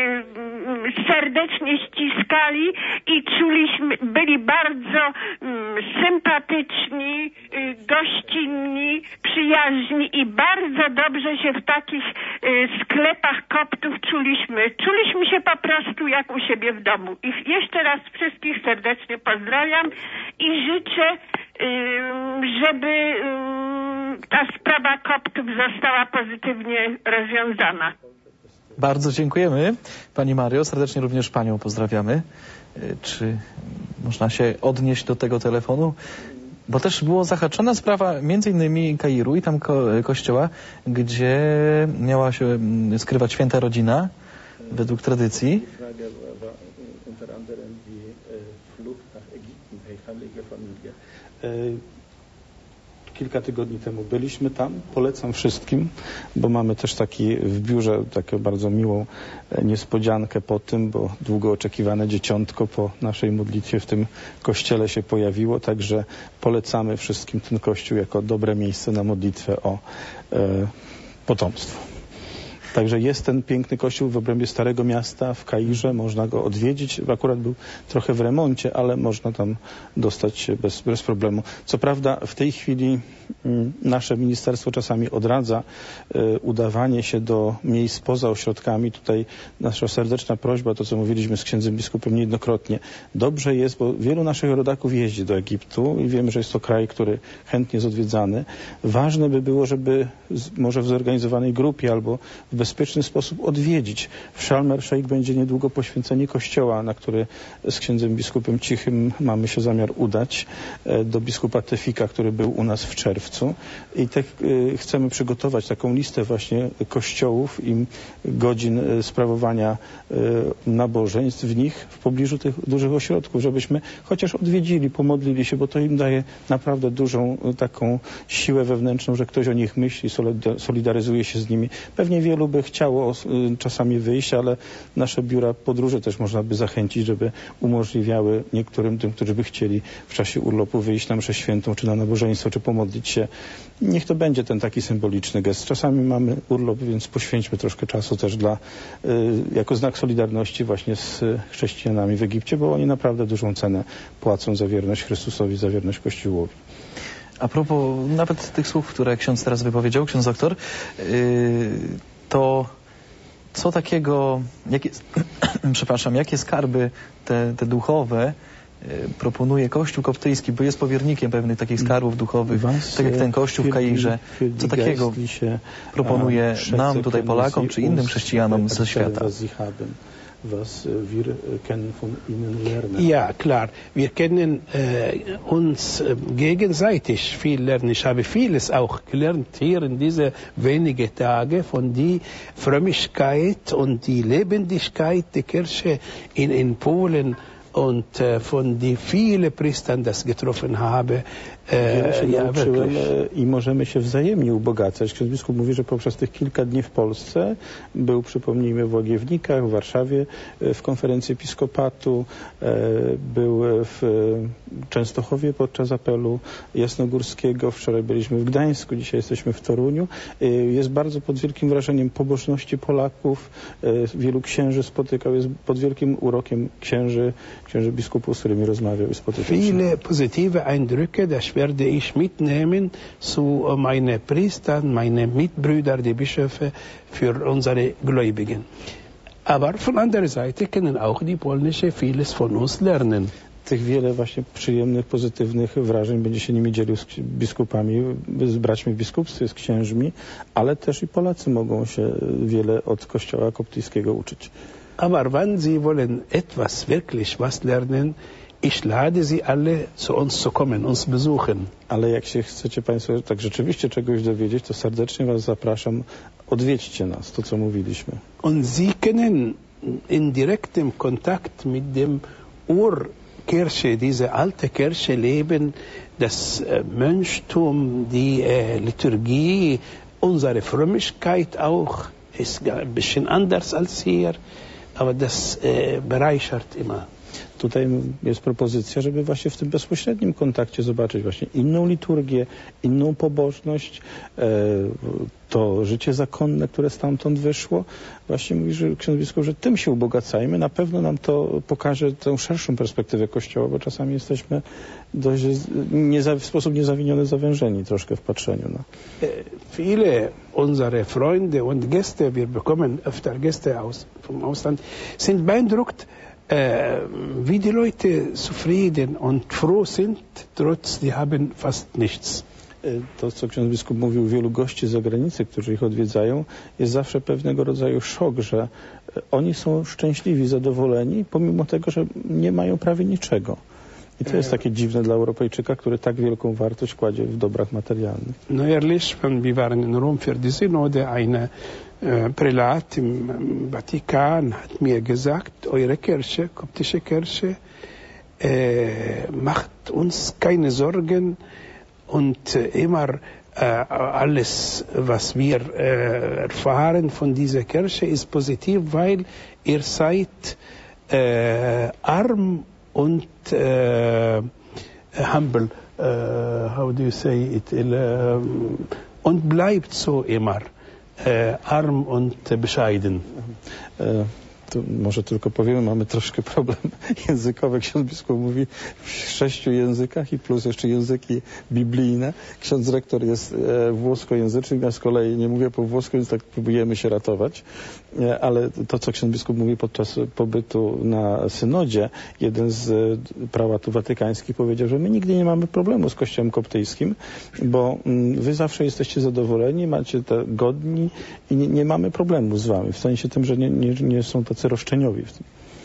serdecznie ściskali i czuliśmy, byli bardzo sympatyczni, gościnni, przyjaźni i bardzo dobrze się w takich sklepach koptów czuliśmy. Czuliśmy się po prostu jak u siebie w domu. I jeszcze raz wszystkich serdecznie pozdrawiam i życzę, żeby ta sprawa koptów została pozytywnie rozwiązana. Bardzo dziękujemy Pani Mario, serdecznie również Panią pozdrawiamy. Czy można się odnieść do tego telefonu? Bo też była zahaczona sprawa między innymi Kairu i tam ko kościoła, gdzie miała się skrywać święta rodzina według tradycji. Kilka tygodni temu byliśmy tam, polecam wszystkim, bo mamy też taki w biurze taką bardzo miłą niespodziankę po tym, bo długo oczekiwane dzieciątko po naszej modlitwie w tym kościele się pojawiło, także polecamy wszystkim ten kościół jako dobre miejsce na modlitwę o e, potomstwo. Także jest ten piękny kościół w obrębie Starego Miasta w Kairze, można go odwiedzić. Akurat był trochę w remoncie, ale można tam dostać się bez, bez problemu. Co prawda w tej chwili m, nasze ministerstwo czasami odradza y, udawanie się do miejsc poza ośrodkami. Tutaj nasza serdeczna prośba, to co mówiliśmy z księdzem biskupem niejednokrotnie. Dobrze jest, bo wielu naszych rodaków jeździ do Egiptu i wiemy, że jest to kraj, który chętnie jest odwiedzany. Ważne by było, żeby z, może w zorganizowanej grupie albo w bezpieczny sposób odwiedzić. W Sharm el-Sheikh będzie niedługo poświęcenie kościoła, na które z księdzem biskupem Cichym mamy się zamiar udać, e, do biskupa Tefika, który był u nas w czerwcu. I te, e, chcemy przygotować taką listę właśnie kościołów i godzin e, sprawowania e, nabożeństw w nich, w pobliżu tych dużych ośrodków, żebyśmy chociaż odwiedzili, pomodlili się, bo to im daje naprawdę dużą e, taką siłę wewnętrzną, że ktoś o nich myśli, solidaryzuje się z nimi. Pewnie wielu by chciało y, czasami wyjść, ale nasze biura podróży też można by zachęcić, żeby umożliwiały niektórym tym, którzy by chcieli w czasie urlopu wyjść na mszę świętą, czy na nabożeństwo, czy pomodlić się. Niech to będzie ten taki symboliczny gest. Czasami mamy urlop, więc poświęćmy troszkę czasu też dla, y, jako znak solidarności właśnie z chrześcijanami w Egipcie, bo oni naprawdę dużą cenę płacą za wierność Chrystusowi, za wierność Kościołowi. A propos nawet tych słów, które ksiądz teraz wypowiedział, ksiądz doktor, yy, to co takiego, jakie, przepraszam, jakie skarby te, te duchowe yy, proponuje Kościół koptyjski, bo jest powiernikiem pewnych takich skarbów duchowych, Was, tak jak ten Kościół w Kairze. Co takiego proponuje nam, tutaj Polakom, czy innym chrześcijanom ze świata? Was wir können von Ihnen lernen. Ja, klar. Wir können äh, uns äh, gegenseitig viel lernen. Ich habe vieles auch gelernt hier in diese wenige Tage von die Frömmigkeit und die Lebendigkeit der Kirche in, in Polen und äh, von die viele Priestern das getroffen habe. Wiele się ja, nauczyłem i możemy się wzajemnie ubogacać. Ksiądz biskup mówi, że poprzez tych kilka dni w Polsce był, przypomnijmy, w Łagiewnikach, w Warszawie, w konferencji episkopatu, był w Częstochowie podczas apelu jasnogórskiego, wczoraj byliśmy w Gdańsku, dzisiaj jesteśmy w Toruniu. Jest bardzo pod wielkim wrażeniem pobożności Polaków, wielu księży spotykał, jest pod wielkim urokiem księży, księży biskupów, z którymi rozmawiał i spotykał się. Viele positive Eindrücke, das werde ich mitnehmen zu meinen Priestern, meine Mitbrüder, die Bischöfe, für unsere Gläubigen. Aber von anderer Seite können auch die polnische vieles von uns lernen. Tych wiele właśnie przyjemnych, pozytywnych wrażeń będzie się nimi dzielił z biskupami, z braćmi w biskupstwie, z księżmi, ale też i Polacy mogą się wiele od Kościoła koptyjskiego uczyć. Aber wenn Sie wollen etwas wirklich was lernen, ich lade Sie alle zu uns zu kommen, uns besuchen. Ale jak się chcecie Państwo tak rzeczywiście czegoś dowiedzieć, to serdecznie Was zapraszam, odwiedźcie nas, to co mówiliśmy. Und Sie können in direktem Kontakt mit dem Urkirche, diese alte Kirche leben, das äh, Mönchtum, die äh, Liturgie, unsere Frömmigkeit auch, ist ein bisschen anders als hier, aber das äh, bereichert immer. Tutaj jest propozycja, żeby właśnie w tym bezpośrednim kontakcie zobaczyć właśnie inną liturgię, inną pobożność, to życie zakonne, które stamtąd wyszło. Właśnie mówi, że ksiądz biskup, że tym się ubogacajmy. Na pewno nam to pokaże tę szerszą perspektywę Kościoła, bo czasami jesteśmy dość nieza, w sposób niezawiniony zawężeni troszkę w patrzeniu. No. Viele unsere Freunde und Gäste, wir bekommen öfter Gäste aus, vom Ausland, sind beeindruckt, Äh, wie die Leute zufrieden und froh sind, trotz die haben fast nichts. To, co ksiądz biskup mówił, wielu gości z zagranicy, którzy ich odwiedzają, jest zawsze pewnego rodzaju szok, że oni są szczęśliwi, zadowoleni, pomimo tego, że nie mają prawie niczego. I to jest takie dziwne dla Europejczyka, który tak wielką wartość kładzie w dobrach materialnych. No ehrlich, wir waren in Rom für die Synode, eine äh, Prälat im Vatikan hat mir gesagt, eure Kirche, koptische Kirche, äh, macht uns keine Sorgen und äh, immer äh, alles, was wir äh, erfahren von dieser Kirche, ist positiv, weil ihr seid äh, arm und äh, humble, äh, how do you say it, äh, und bleibt so immer. äh, arm und bescheiden. E, Tu może tylko powiemy, mamy troszkę problem językowy. Ksiądz biskup mówi w sześciu językach i plus jeszcze języki biblijne. Ksiądz rektor jest e, włoskojęzyczny, ja z kolei nie mówię po włosku, więc tak próbujemy się ratować. E, ale to, co ksiądz biskup mówi podczas pobytu na synodzie, jeden z e, prałatów watykańskich powiedział, że my nigdy nie mamy problemu z Kościołem koptyjskim, bo m, wy zawsze jesteście zadowoleni, macie te godni i nie, nie mamy problemu z wami. W sensie tym, że nie, nie, nie są tacy roszczeniowi w tym.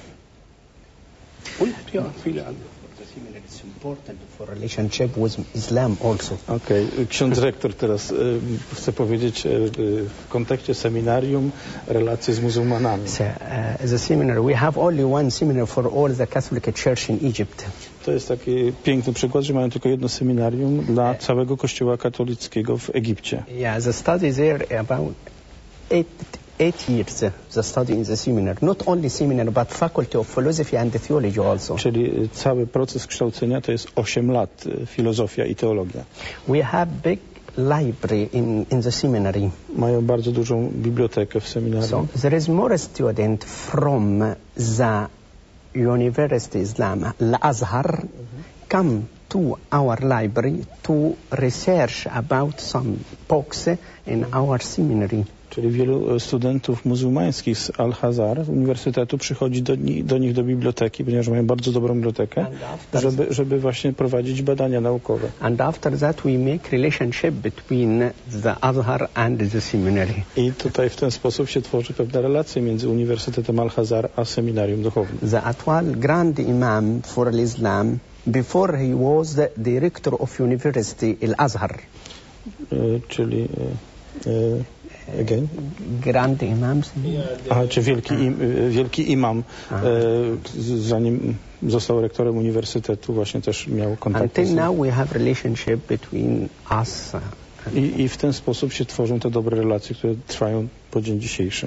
Okej, okay. Ksiądz rektor teraz y, chce powiedzieć y, w kontekście seminarium relacje z muzułmanami. So, uh, as a seminar, we have only one seminar for all the Catholic Church in Egypt. To jest taki piękny przykład, że mają tylko jedno seminarium dla całego Kościoła katolickiego w Egipcie. Yeah, the study there about eight eight years the study in the seminar, not only seminar but faculty of philosophy and theology also. Czyli cały proces kształcenia to jest osiem lat, filozofia i teologia. We have big library in in the seminary. Mają bardzo dużą bibliotekę w seminarium. So there is more student from the University Islam Al-Azhar come to our library to research about some books in our seminary. Czyli wielu studentów muzułmańskich z Al-Azhar, z uniwersytetu, przychodzi do, do nich do biblioteki, ponieważ mają bardzo dobrą bibliotekę, żeby, żeby właśnie prowadzić badania naukowe. And after that we make relationship between the Azhar and the seminary. I tutaj w ten sposób się tworzy pewna relacja między Uniwersytetem Al-Azhar a seminarium duchownym. The actual Grand Imam for Islam, before he was the director of University Al-Azhar. E, czyli... E, e, Again? Grand Imam. Aha, czy wielki, im, wielki imam, e, zanim został rektorem uniwersytetu, właśnie też miał kontakt. Until z nim. now we have relationship between us. I, I w ten sposób się tworzą te dobre relacje, które trwają po dzień dzisiejszy.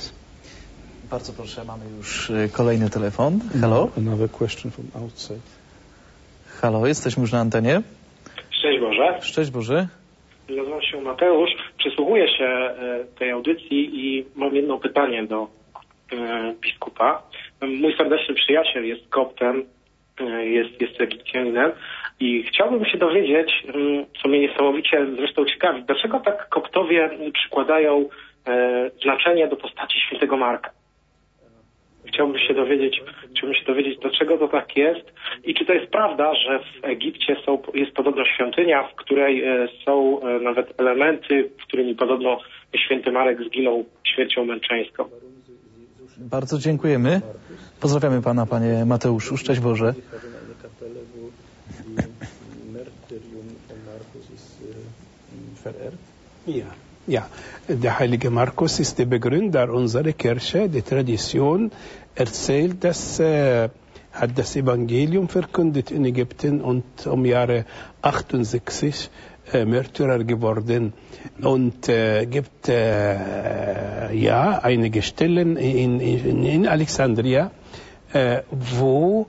Bardzo proszę, mamy już kolejny telefon. Hello? Another question from outside. Halo, jesteśmy już na antenie. Szczęść Boże. Szczęść Boże. Nazywam się Mateusz. Przysłuchuję się e, tej audycji i mam jedno pytanie do e, biskupa. Mój serdeczny przyjaciel jest koptem, e, jest, jest Egipcjaninem i chciałbym się dowiedzieć, e, co mnie niesamowicie zresztą ciekawi, dlaczego tak koptowie przykładają e, znaczenie do postaci świętego Marka. Chciałbym się dowiedzieć, chciałbym się dowiedzieć, dlaczego to tak jest i czy to jest prawda, że w Egipcie są, jest podobno świątynia, w której e, są e, nawet elementy, w którymi podobno święty Marek zginął śmiercią męczeńską. Bardzo dziękujemy. Pozdrawiamy pana, panie Mateuszu. Szczęść Boże. Ja. Ja, der heilige Markus ist der Begründer unserer Kirche. Die Tradition erzählt, dass äh, hat das Evangelium verkündet in Ägypten und um Jahre achtundsechzig äh, Märtyrer geworden. Und äh, gibt äh, ja einige Stellen in, in, in Alexandria, äh, wo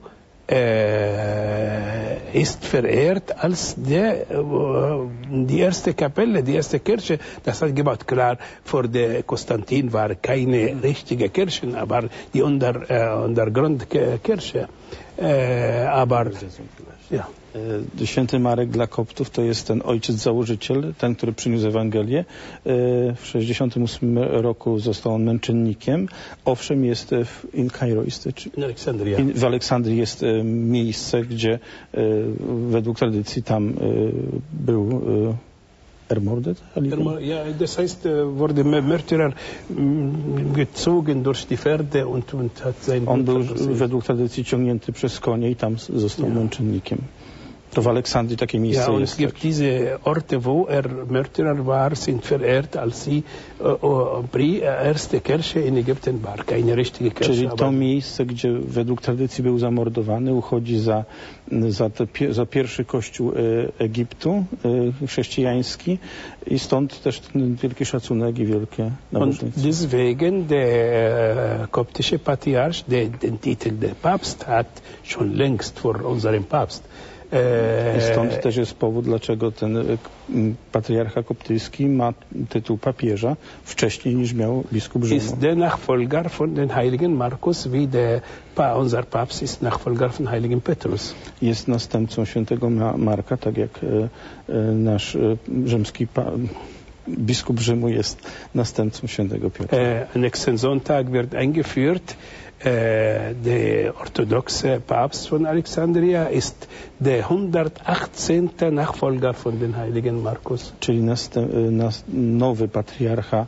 äh, ist verehrt als der, äh, die erste Kapelle, die erste Kirche, das hat gebaut. Klar, vor der Konstantin war keine richtige Kirche, aber die Unter, äh, Untergrundkirche. Äh, aber, ja. Święty Marek dla koptów to jest ten ojciec założyciel, ten, który przyniósł Ewangelię. W sześćdziesiątym ósmym roku został on męczennikiem. Owszem, jest w in Cairo, jest, czy, in, w Aleksandrii jest miejsce, gdzie według tradycji tam był ermordet? Ja, das heißt, wurde Märtyrer gezogen durch die Pferde und, und hat sein On był według tradycji ciągnięty przez konie i tam został ja. męczennikiem. To w Aleksandrii takie miejsce ja, und jest. Es gibt diese Orte, wo er Märtyrer war, sind verehrt, als sie die erste Kirche in Ägypten war, keine richtige Kirche. Czyli to miejsce, gdzie według tradycji był zamordowany, uchodzi za, za, te, za pierwszy kościół Egiptu chrześcijański i stąd też ten wielki szacunek i wielkie nabożeństwo. Und deswegen der koptische Patriarch, der den Titel der Papst hat, schon längst vor unserem Papst, I stąd też jest powód, dlaczego ten patriarcha koptyjski ma tytuł papieża wcześniej niż miał biskup Rzymu. Ist der Nachfolger von den Heiligen Markus, wie der pa, unser Papst ist Nachfolger von Heiligen Petrus. Jest następcą świętego Marka, tak jak nasz rzymski pa, biskup Rzymu jest następcą świętego Piotra. Äh, nächsten Sonntag wird eingeführt, äh, der orthodoxe Papst von Alexandria ist der hundertachtzehnte Nachfolger von den Heiligen Markus. Czyli następ, nas, nowy patriarcha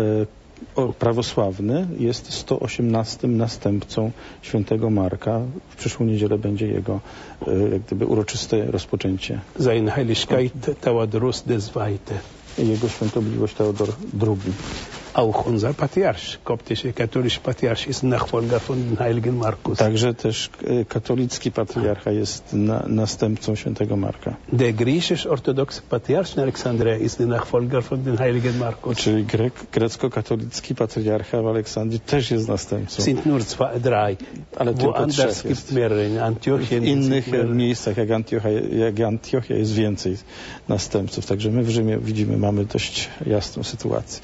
e, prawosławny jest sto osiemnastym następcą świętego Marka. W przyszłą niedzielę będzie jego e, jak gdyby uroczyste rozpoczęcie. Seine Heiligkeit Theodorus der Zweite. Jego świątobliwość Teodor drugi. Auch unser Patriarch, koptische katholische Patriarch, ist Nachfolger von den Heiligen Markus. Także też katolicki patriarcha jest na, następcą świętego Marka. Der griechisch-orthodoxe Patriarch in Alexandria ist der Nachfolger von den Heiligen Markus. Czyli grek, grecko-katolicki patriarcha w Aleksandrii też jest następcą. Sind nur zwei, drei. Ale tylko trzech gibt mehrere. In Antiochien w innych miejscach jak Antiochia, jak Antiochia jest więcej następców. Także my w Rzymie widzimy, mamy dość jasną sytuację.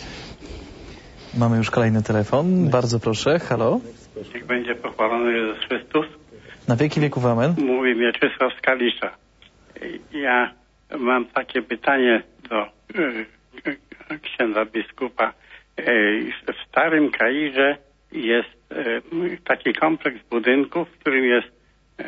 Mamy już kolejny telefon. Bardzo proszę. Halo. Niech będzie pochwalony Jezus Chrystus. Na wieki wieków amen. Mówi Mieczysław z Kalisza. Ja mam takie pytanie do y, księdza biskupa. Y, w Starym Kairze jest y, taki kompleks budynków, w którym jest y,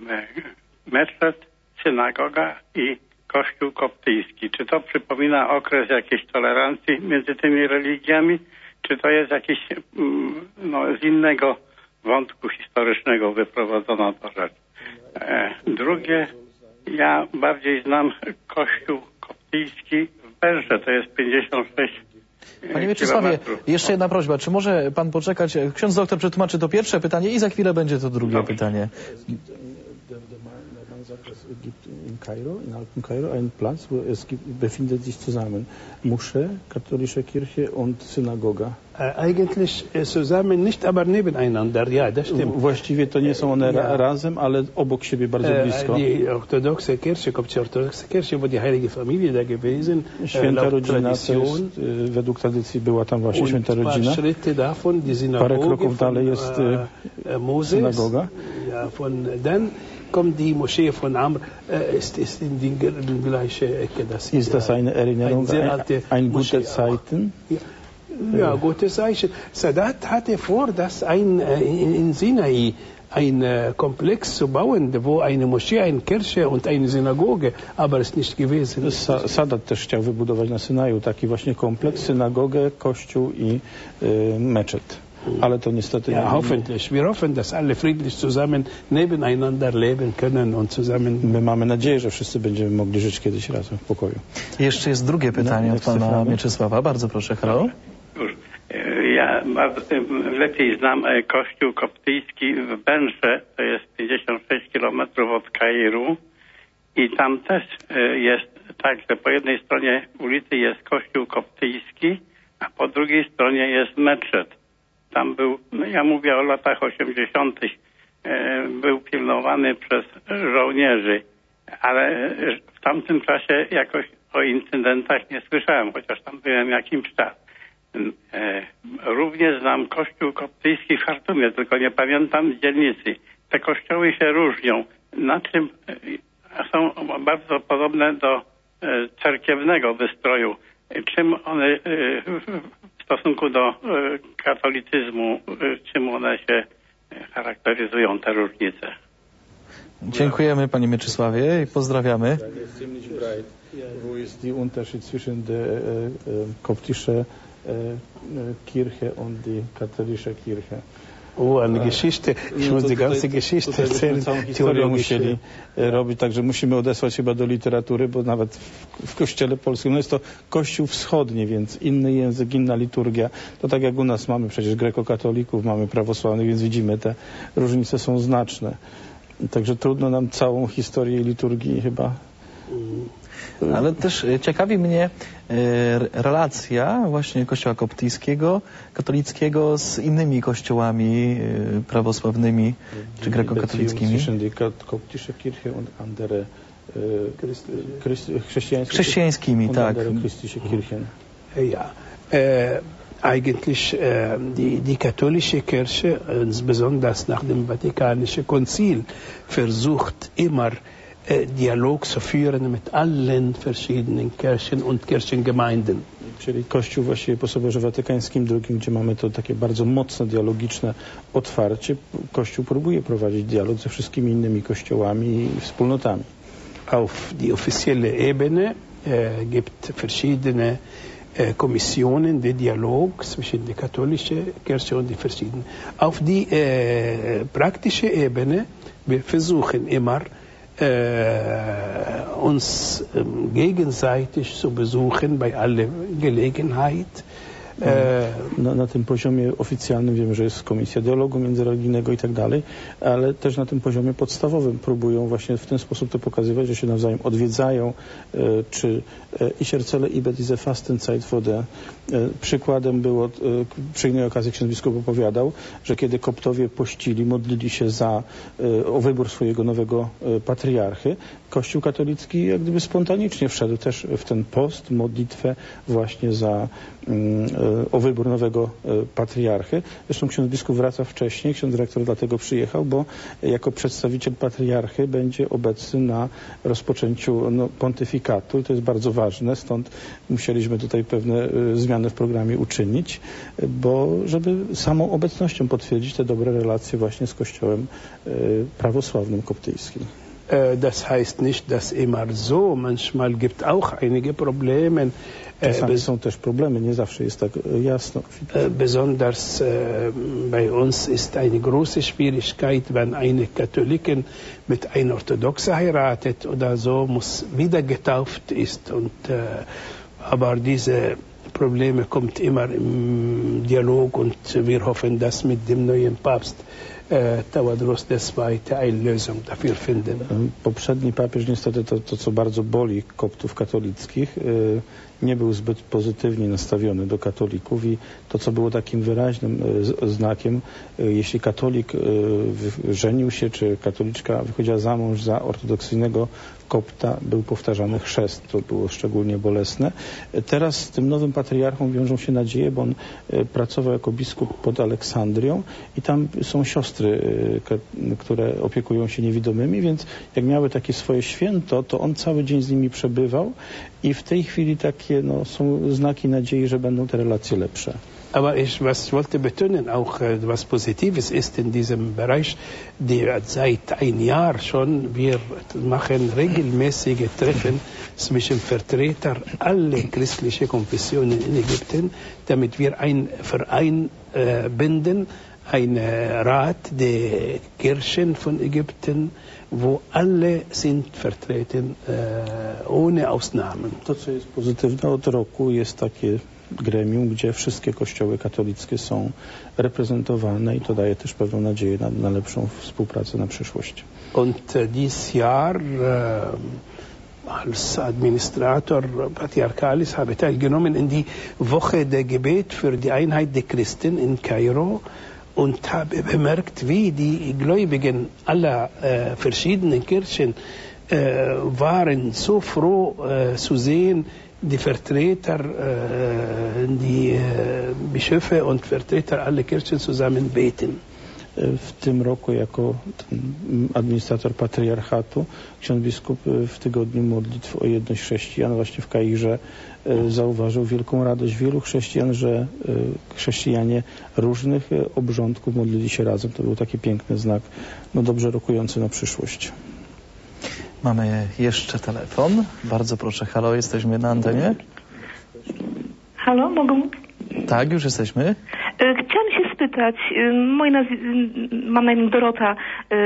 meczet, synagoga i kościół koptyjski. Czy to przypomina okres jakiejś tolerancji między tymi religiami? Czy to jest jakiś, no, z innego wątku historycznego wyprowadzona ta rzecz? E, drugie, ja bardziej znam kościół koptyjski w Berze, to jest pięćdziesiąt sześć Panie Mieczysławie, jeszcze jedna prośba. Czy może pan poczekać? Ksiądz doktor przetłumaczy to pierwsze pytanie i za chwilę będzie to drugie Dobrze. pytanie. In Kairo, in Alten Kairo, ein Platz, wo es gibt, befindet sich zusammen Moschee, katholische Kirche und Synagoga. Eigentlich zusammen, nicht aber nebeneinander, ja, das stimmt. Właściwie to nie są one ja. razem, ale obok siebie bardzo blisko. Die orthodoxe Kirche, koptische orthodoxe Kirche, wo die heilige Familie da gewesen. Święta rodzina, jest, według tradycji była tam właśnie święta rodzina. Davon, die Synagoge, Parę kroków dalej jest Moses, synagoga. Ja, von dann kommt die Moschee von Amr, äh, ist, ist in die gleiche Ecke. Das ist das eine Erinnerung, ein, ein, ein gute Zeiten? Ja, ja, gute Zeichen. Sadat hatte vor, dass ein, in, in Sinai ein äh, Komplex zu bauen, wo eine Moschee, eine Kirche und eine Synagoge, aber ist nicht gewesen. Sa Sadat też chciał wybudować na Synaju taki właśnie kompleks, synagogę, kościół i y, meczet. Ale to niestety ja, nie. Hoffentlich. Wir hoffen, dass alle friedlich zusammen nebeneinander leben können und zusammen. My mamy nadzieję, że wszyscy będziemy mogli żyć kiedyś razem w pokoju. Jeszcze jest drugie pytanie no, od pana Mieczysława. Bardzo proszę, halo. Już. Ja lepiej znam kościół koptyjski w Bensze, to jest pięćdziesiąt sześć kilometrów od Kairu i tam też jest tak, że po jednej stronie ulicy jest kościół koptyjski, a po drugiej stronie jest meczet. Tam był, no ja mówię o latach osiemdziesiątych, e, był pilnowany przez żołnierzy, ale w tamtym czasie jakoś o incydentach nie słyszałem, chociaż tam byłem jakimś czas. E, również znam kościół koptyjski w Chartumie, tylko nie pamiętam dzielnicy. Te kościoły się różnią, na czym e, są bardzo podobne do e, cerkiewnego wystroju. Czym one e, w stosunku do e, katolicyzmu, e, czym one się charakteryzują, te różnice. Dziękujemy panie Mieczysławie i pozdrawiamy. Wo ist die Unterschied zwischen der koptische Kirche und die katholische Kirche? O, eine Geschichte. Ich muss die ganze Geschichte erzählen. Całą historię musieli robić, także musimy odesłać chyba do literatury, bo nawet w, w kościele polskim, no jest to kościół wschodni, więc inny język, inna liturgia. To tak jak u nas mamy przecież grekokatolików, mamy prawosławnych, więc widzimy, te różnice są znaczne. Także trudno nam całą historię liturgii chyba Ale też ciekawi mnie relacja właśnie kościoła koptyjskiego, katolickiego z innymi kościołami prawosławnymi czy grekokatolickimi. Chrześcijańskimi, tak. Ja. Eigentlich äh, die, die katholische Kirche, insbesondere nach dem Vatikanischen Konzil, versucht immer äh, Dialog zu führen mit allen verschiedenen Kirchen und Kirchengemeinden. Czyli Kościół właściwie po Soborze Watykańskim drugim, gdzie mamy to takie bardzo mocne, dialogiczne otwarcie, Kościół próbuje prowadzić dialog ze wszystkimi innymi kościołami i wspólnotami. Auf die offizielle Ebene äh, gibt verschiedene Kommissionen, der Dialog zwischen der katholischen Kirche und den verschiedenen. Auf die äh, praktische Ebene, wir versuchen immer, äh, uns äh, gegenseitig zu besuchen bei aller Gelegenheit. Na, na tym poziomie oficjalnym wiemy, że jest Komisja Dialogu Międzyreligijnego i tak dalej, ale też na tym poziomie podstawowym próbują właśnie w ten sposób to pokazywać, że się nawzajem odwiedzają, e, czy e, Ich erzähle über diese Fastenzeit wurde. E, przykładem było, e, przy innej okazji ksiądz biskup opowiadał, że kiedy koptowie pościli, modlili się za, e, o wybór swojego nowego e, patriarchy, Kościół katolicki jak gdyby spontanicznie wszedł też w ten post, modlitwę właśnie za o wybór nowego patriarchy. Zresztą ksiądz biskup wraca wcześniej, ksiądz rektor dlatego przyjechał, bo jako przedstawiciel patriarchy będzie obecny na rozpoczęciu no, pontyfikatu i to jest bardzo ważne, stąd musieliśmy tutaj pewne zmiany w programie uczynić, bo żeby samą obecnością potwierdzić te dobre relacje właśnie z Kościołem prawosławnym koptyjskim. Das heißt nicht, dass immer so. Manchmal gibt auch einige Probleme. Czasami są też problemy, nie zawsze jest tak jasno. Besonders bei uns ist eine große Schwierigkeit, wenn eine Katholikin mit einer Orthodoxen heiratet oder so, muss wieder getauft ist. Und, aber diese Probleme kommt immer im Dialog und wir hoffen, dass mit dem neuen Papst Tawadros der Zweite eine Lösung dafür finden. Poprzedni papież niestety to, to, co bardzo boli koptów katolickich, nie był zbyt pozytywnie nastawiony do katolików i to, co było takim wyraźnym znakiem, jeśli katolik żenił się, czy katoliczka wychodziła za mąż za ortodoksyjnego kopta, był powtarzany chrzest. To było szczególnie bolesne. Teraz z tym nowym patriarchą wiążą się nadzieje, bo on pracował jako biskup pod Aleksandrią i tam są siostry, które opiekują się niewidomymi, więc jak miały takie swoje święto, to on cały dzień z nimi przebywał i w tej chwili takie no, są znaki nadziei, że będą te relacje lepsze. Aber ich was wollte betonen, auch was Positives ist in diesem Bereich, die seit ein Jahr schon, wir machen regelmäßige Treffen zwischen Vertretern aller christlichen Konfessionen in Ägypten, damit wir einen Verein äh, binden, ein Rat der Kirchen von Ägypten, wo alle sind vertreten, äh, ohne Ausnahmen. To, co jest pozytywne od roku, jest takie gremium, gdzie wszystkie kościoły katolickie są reprezentowane i to daje też pewną nadzieję na, na lepszą współpracę na przyszłość. Und dieses Jahr äh, als Administrator Patriarchalis habe ich teilgenommen in die Woche der Gebet für die Einheit der Christen in Kairo und habe bemerkt, wie die Gläubigen aller äh, verschiedenen Kirchen äh, waren so froh äh, zu sehen, die Vertreter, äh, die äh, Bischöfe und Vertreter aller Kirchen zusammen beten. W tym roku jako administrator patriarchatu ksiądz biskup w tygodniu modlitw o jedność chrześcijan właśnie w Kairze zauważył wielką radość wielu chrześcijan, że chrześcijanie różnych obrządków modlili się razem. To był taki piękny znak, no dobrze rokujący na przyszłość. Mamy jeszcze telefon. Bardzo proszę. Halo, jesteśmy na antenie. Halo, mogę? Tak, już jesteśmy. Chciałam się spytać, moje nazw- mam na imię Dorota.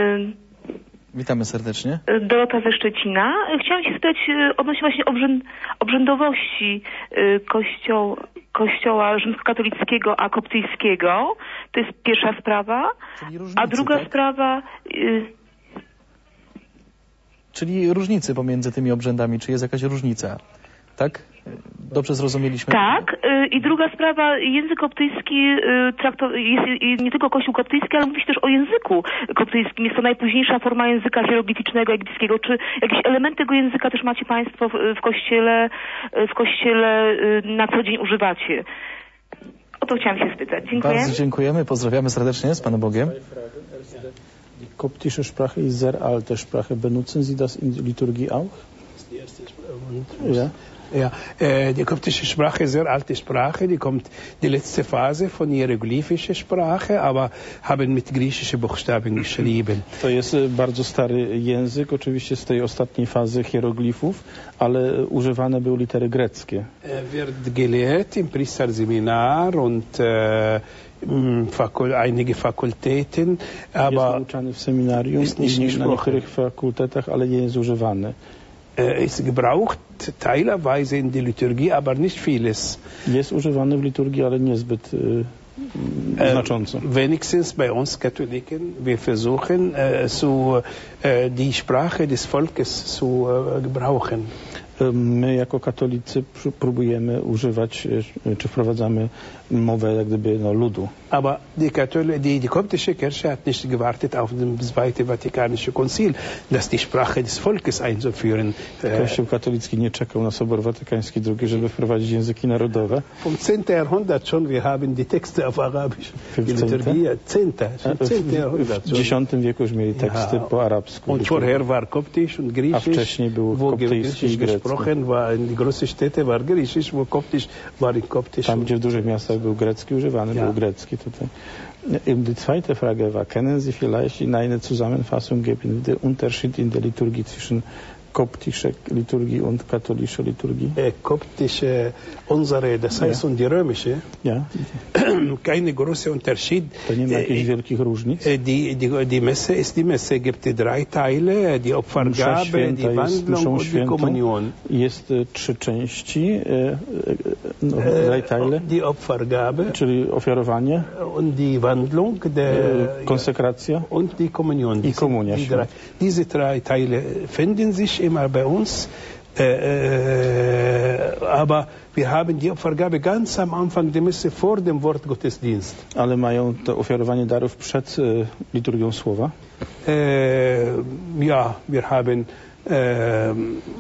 Witamy serdecznie. Dorota ze Szczecina. Chciałam się spytać odnośnie właśnie obrzęd- obrzędowości kościoł, kościoła rzymskokatolickiego a koptyjskiego. To jest pierwsza sprawa. Czyli różnicy, a druga tak? sprawa... czyli różnicy pomiędzy tymi obrzędami. Czy jest jakaś różnica? Tak? Dobrze zrozumieliśmy? Tak. Y, I druga sprawa, język koptyjski y, trakto, jest y, nie tylko kościół koptyjski, ale mówi się też o języku koptyjskim. Jest to najpóźniejsza forma języka hieroglificznego egipskiego. Czy jakieś elementy tego języka też macie Państwo w, w kościele, w kościele y, na co dzień używacie? O to chciałam się spytać. Dziękuję. Bardzo dziękujemy. Pozdrawiamy serdecznie. Z Panem Bogiem. Die koptische Sprache ist sehr alte Sprache. Benutzen Sie das in Liturgie auch? Ja. Ja, äh, die koptische Sprache ist sehr alte Sprache, die kommt die letzte Phase von hieroglyphischer Sprache, aber haben mit griechischen Buchstaben geschrieben. To jest bardzo stary język, oczywiście z tej ostatniej fazy hieroglifów, ale używane były litery greckie. Er wird gelehrt im Priesterseminar und äh, Fakul, einige Fakultäten, aber jest nauczany w seminarium i na niektórych fakultetach, ale nie jest używany. Es gebraucht teilweise in der Liturgie, aber nicht vieles. Jest używany w liturgii, ale niezbyt e, znacząco. Äh, wenigstens bei uns Katholiken. Wir versuchen, äh, zu, äh, die Sprache des Volkes zu äh, gebrauchen. My jako katolicy próbujemy używać, czy wprowadzamy mowę jak gdyby no, ludu. Aber die, Kathol die, die koptische Kirche hat nicht gewartet auf das Zweite Vatikanische Konzil, dass die Sprache des Volkes einzuführen. Kościół katolicki nie czekał na Sobor Watykański drugi, żeby wprowadzić języki narodowe. Vom zehnten Jahrhundert schon, wir haben die Texte auf Arabisch. Die Liturgie, zehnten Jahrhundert. W dziesiątym wieku już mieli teksty ja. po arabsku. Und vorher war koptisch und griechisch. A wcześniej był koptyjski i grecki. War in die großen Städte war griechisch, wo koptisch war in koptisch. Tam, gdzie w dużych miastach był grecki używany, ja. był grecki tutaj. Die zweite Frage war, können Sie vielleicht in eine Zusammenfassung geben, den Unterschied in der Liturgie zwischen koptische Liturgie und katholische Liturgie? Äh, koptische, unsere, das heißt ja. und die römische, ja. keine große Unterschied. To nie ma jakichś wielkich różnic. Die, die, die Messe ist die Messe, gibt drei Teile, die Opfergabe, die Wandlung und die Kommunion. Jest trzy części, e, no, drei Teile. Die Opfergabe, czyli ofiarowanie, und die Wandlung, der, konsekracja und die Kommunion. I komunia. Die drei, diese drei Teile finden sich immer bei uns, äh, äh, aber wir haben die Opfergabe ganz am Anfang der Messe vor dem Wort Gottesdienst. Ale mają to ofiarowanie darów przed e, liturgią słowa. Äh, ja, wir haben äh,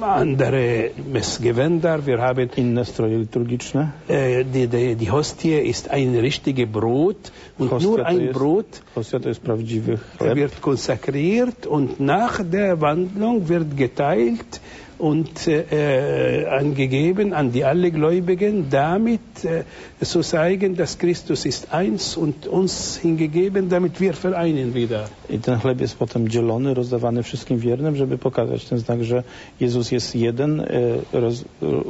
andere Messgewänder, wir haben inne stroje liturgiczne. Äh, die, die, die Hostie ist ein richtiges Brot und Hostia nur ein jest, Brot. Hostia to jest prawdziwy chleb. Wird konsakriert und nach der Wandlung wird geteilt und äh, angegeben an die alle Gläubigen, damit äh, zu zeigen, dass Christus ist eins und uns hingegeben, damit wir vereinen wieder. I ten chleb jest potem dzielony, rozdawany wszystkim wiernym, żeby pokazać ten znak, że Jezus jest jeden, roz,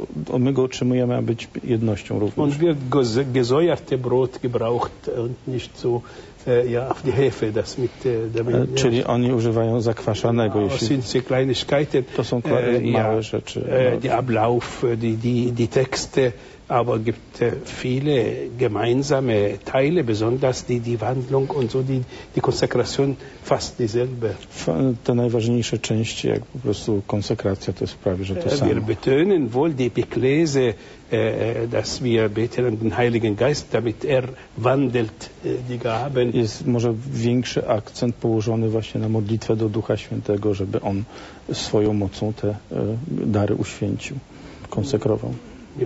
my go otrzymujemy, a być jednością również. Und wird gesäuerte Brot gebraucht und nicht so ja, auf die Hefe, das mit, damit, czyli oni używają zakwaszanego, jeśli sind sie Kleinigkeiten, to są małe ja, rzeczy. Die Ablauf, die, die, die Texte, aber gibt äh, viele gemeinsame Teile, besonders die, die Wandlung und so, die, die Konsekration fast dieselbe. Te najważniejsze części, jak po prostu konsekracja, to jest prawie, że to samo. Wir betonen wohl die Epiklese, äh, dass wir beten an den Heiligen Geist, damit er wandelt äh, die Gaben. Jest może większy akcent położony właśnie na modlitwę do Ducha Świętego, żeby on swoją mocą te e, dary uświęcił, konsekrował. Ja.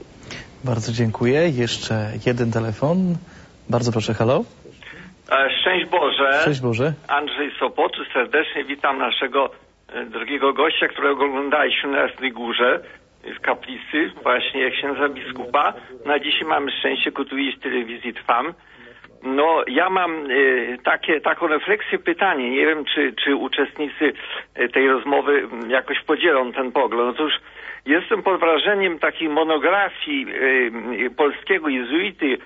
Bardzo dziękuję. Jeszcze jeden telefon. Bardzo proszę, halo. Szczęść Boże. Szczęść Boże. Andrzej Sopotu, serdecznie witam naszego drogiego gościa, którego oglądaliśmy na Jasnej Górze w kaplicy, właśnie księdza biskupa. Na dzisiaj mamy szczęście kutuić telewizji Trwam. No, ja mam y, takie, taką refleksję, pytanie. Nie wiem, czy, czy uczestnicy tej rozmowy jakoś podzielą ten pogląd. Otóż jestem pod wrażeniem takiej monografii y, polskiego jezuity y,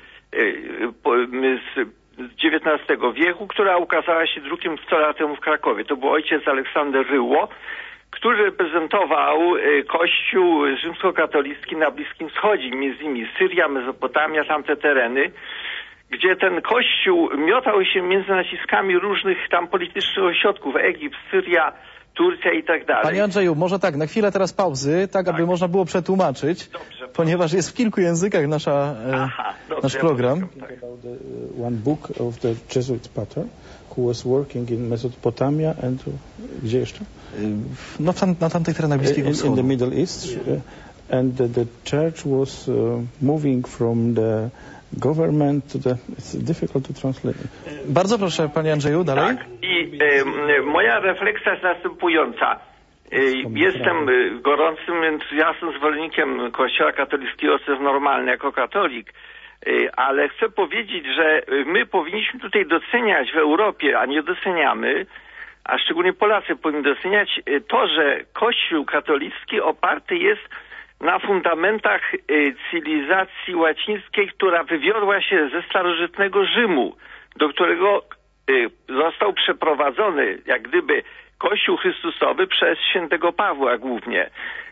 po, z, z dziewiętnastego wieku, która ukazała się drukiem sto lat temu w Krakowie. To był ojciec Aleksander Ryło, który reprezentował y, Kościół rzymskokatolicki na Bliskim Wschodzie, między innymi Syria, Mezopotamia, tamte tereny, gdzie ten Kościół miotał się między naciskami różnych tam politycznych ośrodków, Egipt, Syria, Turcja i tak dalej. Panie Andrzeju, może tak, na chwilę teraz pauzy, tak, tak. aby można było przetłumaczyć, dobrze, ponieważ jest w kilku językach nasza, Aha, dobrze, nasz program. Ja tak. One book of the Jesuit pater who was working in Mesopotamia and gdzie jeszcze? No tam, na tamtych terenach Bliskiego Wschodu. In the Middle East. Yeah. And the, the church was uh, moving from the government to the... It's difficult to translate. Bardzo proszę, panie Andrzeju, dalej. Tak. I e, moja refleksja jest następująca. E, jestem gorącym entuzjastą, zwolennikiem Kościoła katolickiego, co jest normalne jako katolik, e, ale chcę powiedzieć, że my powinniśmy tutaj doceniać w Europie, a nie doceniamy, a szczególnie Polacy powinni doceniać to, że Kościół katolicki oparty jest na fundamentach cywilizacji łacińskiej, która wywiodła się ze starożytnego Rzymu, do którego został przeprowadzony jak gdyby Kościół Chrystusowy przez świętego Pawła głównie.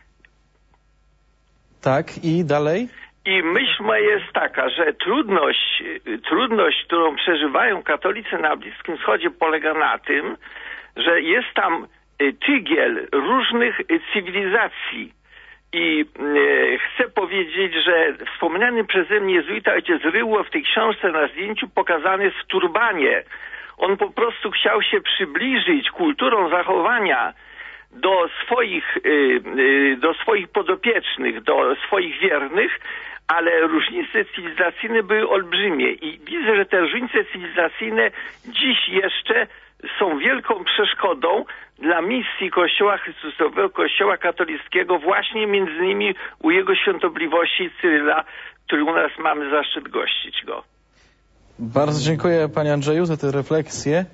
Tak, i dalej? I myśl moja jest taka, że trudność, trudność, którą przeżywają katolicy na Bliskim Wschodzie, polega na tym, że jest tam tygiel różnych cywilizacji. I e, chcę powiedzieć, że wspomniany przeze mnie jezuita ojciec Ryło w tej książce na zdjęciu pokazany jest w turbanie. On po prostu chciał się przybliżyć kulturą zachowania do swoich, e, e, do swoich podopiecznych, do swoich wiernych, ale różnice cywilizacyjne były olbrzymie. I widzę, że te różnice cywilizacyjne dziś jeszcze są wielką przeszkodą dla misji Kościoła Chrystusowego, Kościoła katolickiego, właśnie między innymi u Jego Świątobliwości Cyryla, który u nas mamy zaszczyt gościć go. Bardzo dziękuję, panie Andrzeju, za tę refleksję.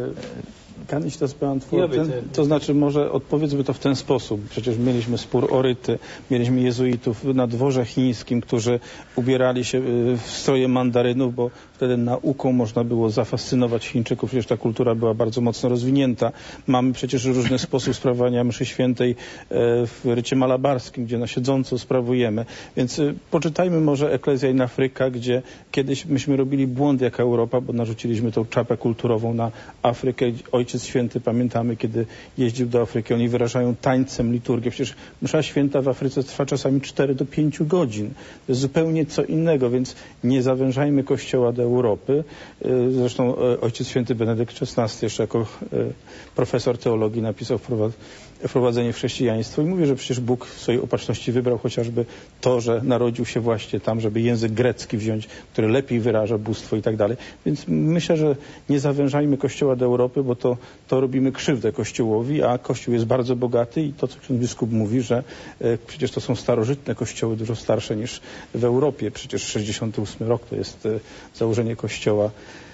Kann ich das beantworten? To znaczy, może odpowiedzmy to w ten sposób. Przecież mieliśmy spór o ryty, mieliśmy jezuitów na dworze chińskim, którzy ubierali się w stroje mandarynów, bo wtedy nauką można było zafascynować Chińczyków. Przecież ta kultura była bardzo mocno rozwinięta. Mamy przecież różny sposób sprawowania mszy świętej w rycie malabarskim, gdzie na siedząco sprawujemy. Więc poczytajmy może Eklezja in Afryka, gdzie kiedyś myśmy robili błąd jako Europa, bo narzuciliśmy tą czapę kulturową na Afrykę. Ojciec Święty, pamiętamy, kiedy jeździł do Afryki, oni wyrażają tańcem liturgię. Przecież msza święta w Afryce trwa czasami cztery do pięciu godzin. To jest zupełnie co innego, więc nie zawężajmy Kościoła do Europy. Zresztą Ojciec Święty Benedykt szesnasty jeszcze jako profesor teologii napisał wprowadzenie w chrześcijaństwo i mówi, że przecież Bóg w swojej opatrzności wybrał chociażby to, że narodził się właśnie tam, żeby język grecki wziąć, który lepiej wyraża bóstwo i tak dalej. Więc myślę, że nie zawężajmy Kościoła do Europy, bo to, to robimy krzywdę Kościołowi, a Kościół jest bardzo bogaty i to, co ksiądz biskup mówi, że e, przecież to są starożytne kościoły, dużo starsze niż w Europie. Przecież sześćdziesiąty ósmy rok to jest e, założenie kościoła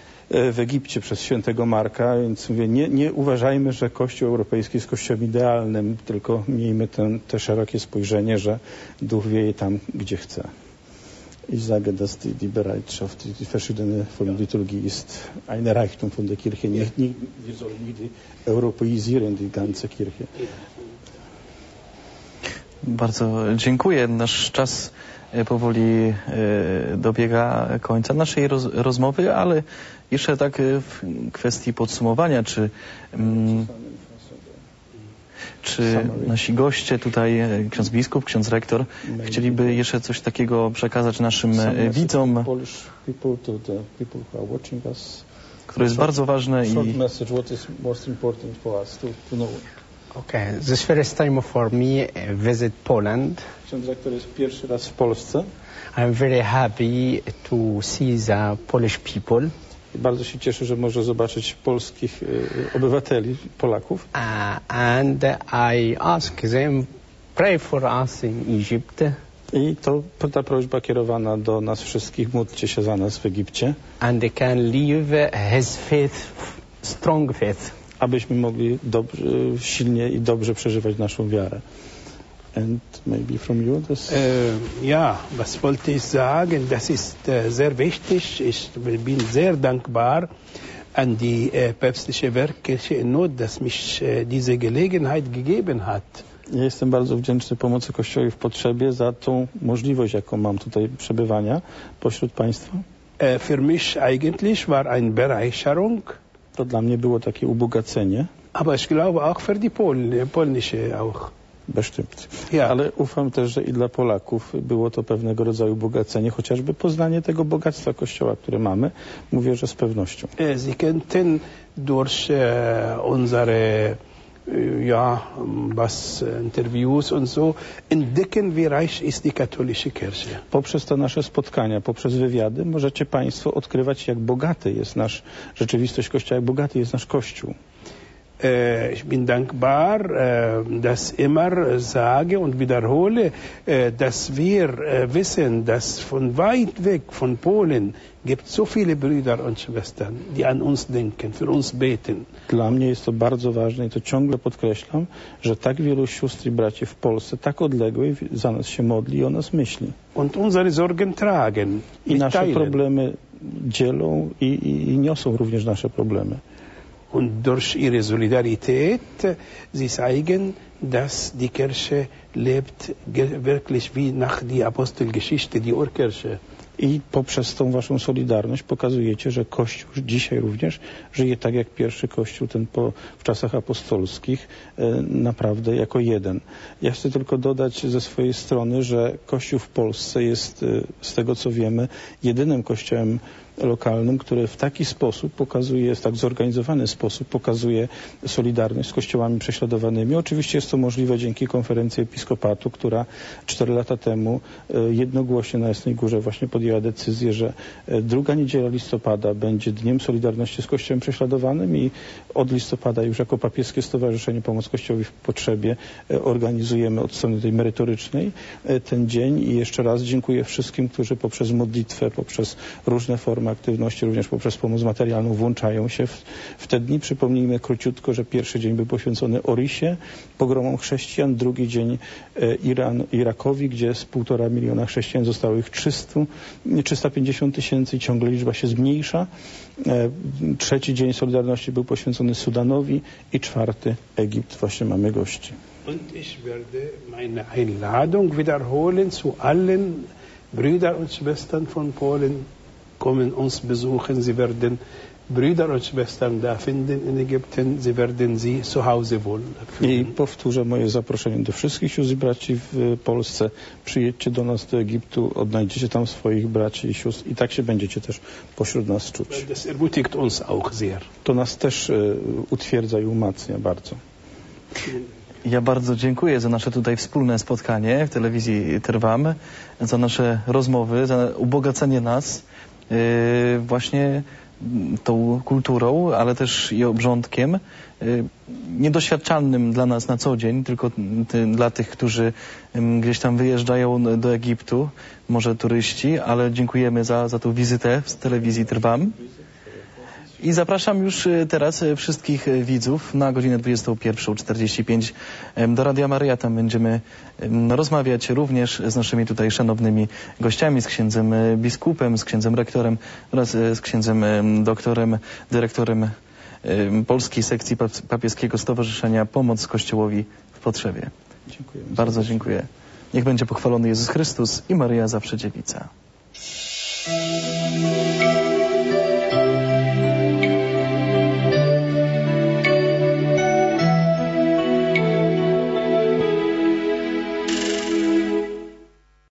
w Egipcie przez świętego Marka, więc mówię, nie, nie uważajmy, że Kościół Europejski jest kościołem idealnym, tylko miejmy ten, te szerokie spojrzenie, że Duch wieje tam, gdzie chce. Ich sage, dass die, die Bereitschaft, die verschiedene von Liturgie ist eine Reichtum von der Kirche. Nicht, nicht, wir sollen nicht europäisieren die ganze Kirche. Bardzo dziękuję. Nasz czas powoli dobiega końca naszej roz, rozmowy, ale jeszcze tak w kwestii podsumowania, czy, czy nasi goście tutaj, ksiądz biskup, ksiądz rektor, chcieliby jeszcze coś takiego przekazać naszym widzom, które jest bardzo ważne i Okay, this first time for me visit Poland. Ksiądz rektor jest pierwszy raz w Polsce. I'm very happy to see the Polish people. Bardzo się cieszę, że może zobaczyć polskich y, obywateli, Polaków. Uh, and I ask them pray for us in Egypt. I to ta prośba kierowana do nas wszystkich, módlcie się za nas w Egipcie. And they can live his faith, strong faith. Abyśmy mogli dobrze, silnie i dobrze przeżywać naszą wiarę. And maybe from you this? Äh, ja, was wollte ich sagen? Das ist äh, sehr wichtig. Ich bin sehr dankbar an die äh, päpstliche Werkkirche in Not, dass mich äh, diese Gelegenheit gegeben hat. Ja jestem bardzo wdzięczny pomocy Kościołowi w potrzebie za tą możliwość, jaką mam tutaj przebywania pośród Państwa. Äh, für mich eigentlich war eine Bereicherung. To dla mnie było takie ubogacenie. Aber ich glaube auch für die Polen, polnische auch. Bestimmt. Ja. Ale ufam też, że i dla Polaków było to pewnego rodzaju bogacenie, chociażby poznanie tego bogactwa Kościoła, które mamy, mówię, że z pewnością. Sie könnten durch unsere ja, was Interviews und so entdecken, wie reich ist die katholische Kirche. Poprzez te nasze spotkania, poprzez wywiady możecie Państwo odkrywać, jak bogaty jest nasz rzeczywistość Kościoła, jak bogaty jest nasz Kościół. Äh, ich bin dankbar, äh, dass immer sage und wiederhole, äh, dass wir äh, wissen, dass von weit weg von Polen gibt so viele Brüder und Schwestern, die an uns denken, für uns beten. Dla mnie jest to bardzo ważne i to ciągle podkreślam, że tak wielu sióstr i braci w Polsce, tak odległej, za nas się modli i o nas myśli. Und unsere Sorgen tragen. I nasze teilen. problemy dzielą i, i, i niosą również nasze problemy. Und durch ihre Solidarität, sie zeigen, dass die Kirche lebt wirklich wie nach der Apostelgeschichte, die Urkirche. I poprzez tą waszą solidarność pokazujecie, że Kościół dzisiaj również żyje tak jak pierwszy Kościół, ten po, w czasach apostolskich, e, naprawdę jako jeden. Ja chcę tylko dodać ze swojej strony, że Kościół w Polsce jest, e, z tego co wiemy, jedynym kościołem lokalnym, który w taki sposób pokazuje, w tak zorganizowany sposób pokazuje solidarność z kościołami prześladowanymi. Oczywiście jest to możliwe dzięki konferencji episkopatu, która cztery lata temu jednogłośnie na Jasnej Górze właśnie podjęła decyzję, że druga niedziela listopada będzie Dniem Solidarności z Kościołem prześladowanym i od listopada już jako Papieskie Stowarzyszenie Pomoc Kościołowi w Potrzebie organizujemy od strony tej merytorycznej ten dzień i jeszcze raz dziękuję wszystkim, którzy poprzez modlitwę, poprzez różne formy aktywności, również poprzez pomoc materialną włączają się w, w te dni. Przypomnijmy króciutko, że pierwszy dzień był poświęcony Orisie, pogromom chrześcijan, drugi dzień e, Iran, Irakowi, gdzie z półtora miliona chrześcijan zostało ich trzysta pięćdziesiąt tysięcy i ciągle liczba się zmniejsza. E, trzeci dzień Solidarności był poświęcony Sudanowi i czwarty Egipt. Właśnie mamy gości. Und ich werde meine Einladung wiederholen zu allen Brüdern und Schwestern von Polen kommen uns besuchen. Sie werden Brüder und Schwestern da finden in Ägypten. Sie werden sie zu Hause wohl I powtórzę moje zaproszenie do wszystkich sióstr i braci w Polsce. Przyjedźcie do nas do Egiptu, odnajdziecie tam swoich braci i sióstr i tak się będziecie też pośród nas czuć. Das ermutigt uns auch sehr. To nas też uh, utwierdza i umacnia bardzo. Ja bardzo dziękuję za nasze tutaj wspólne spotkanie w telewizji Trwam, za nasze rozmowy, za ubogacenie nas yy, właśnie tą kulturą, ale też i obrządkiem yy, niedoświadczalnym dla nas na co dzień, tylko ty, dla tych, którzy yy, gdzieś tam wyjeżdżają do Egiptu, może turyści, ale dziękujemy za, za tą wizytę w telewizji Trwam. I zapraszam już teraz wszystkich widzów na godzinę dwudziestą pierwszą czterdzieści pięć do Radia Maryja. Tam będziemy rozmawiać również z naszymi tutaj szanownymi gościami, z księdzem biskupem, z księdzem rektorem oraz z księdzem doktorem, dyrektorem Polskiej Sekcji Papieskiego Stowarzyszenia Pomoc Kościołowi w Potrzebie. Dziękuję. Bardzo dziękuję. Niech będzie pochwalony Jezus Chrystus i Maryja Zawsze Dziewica.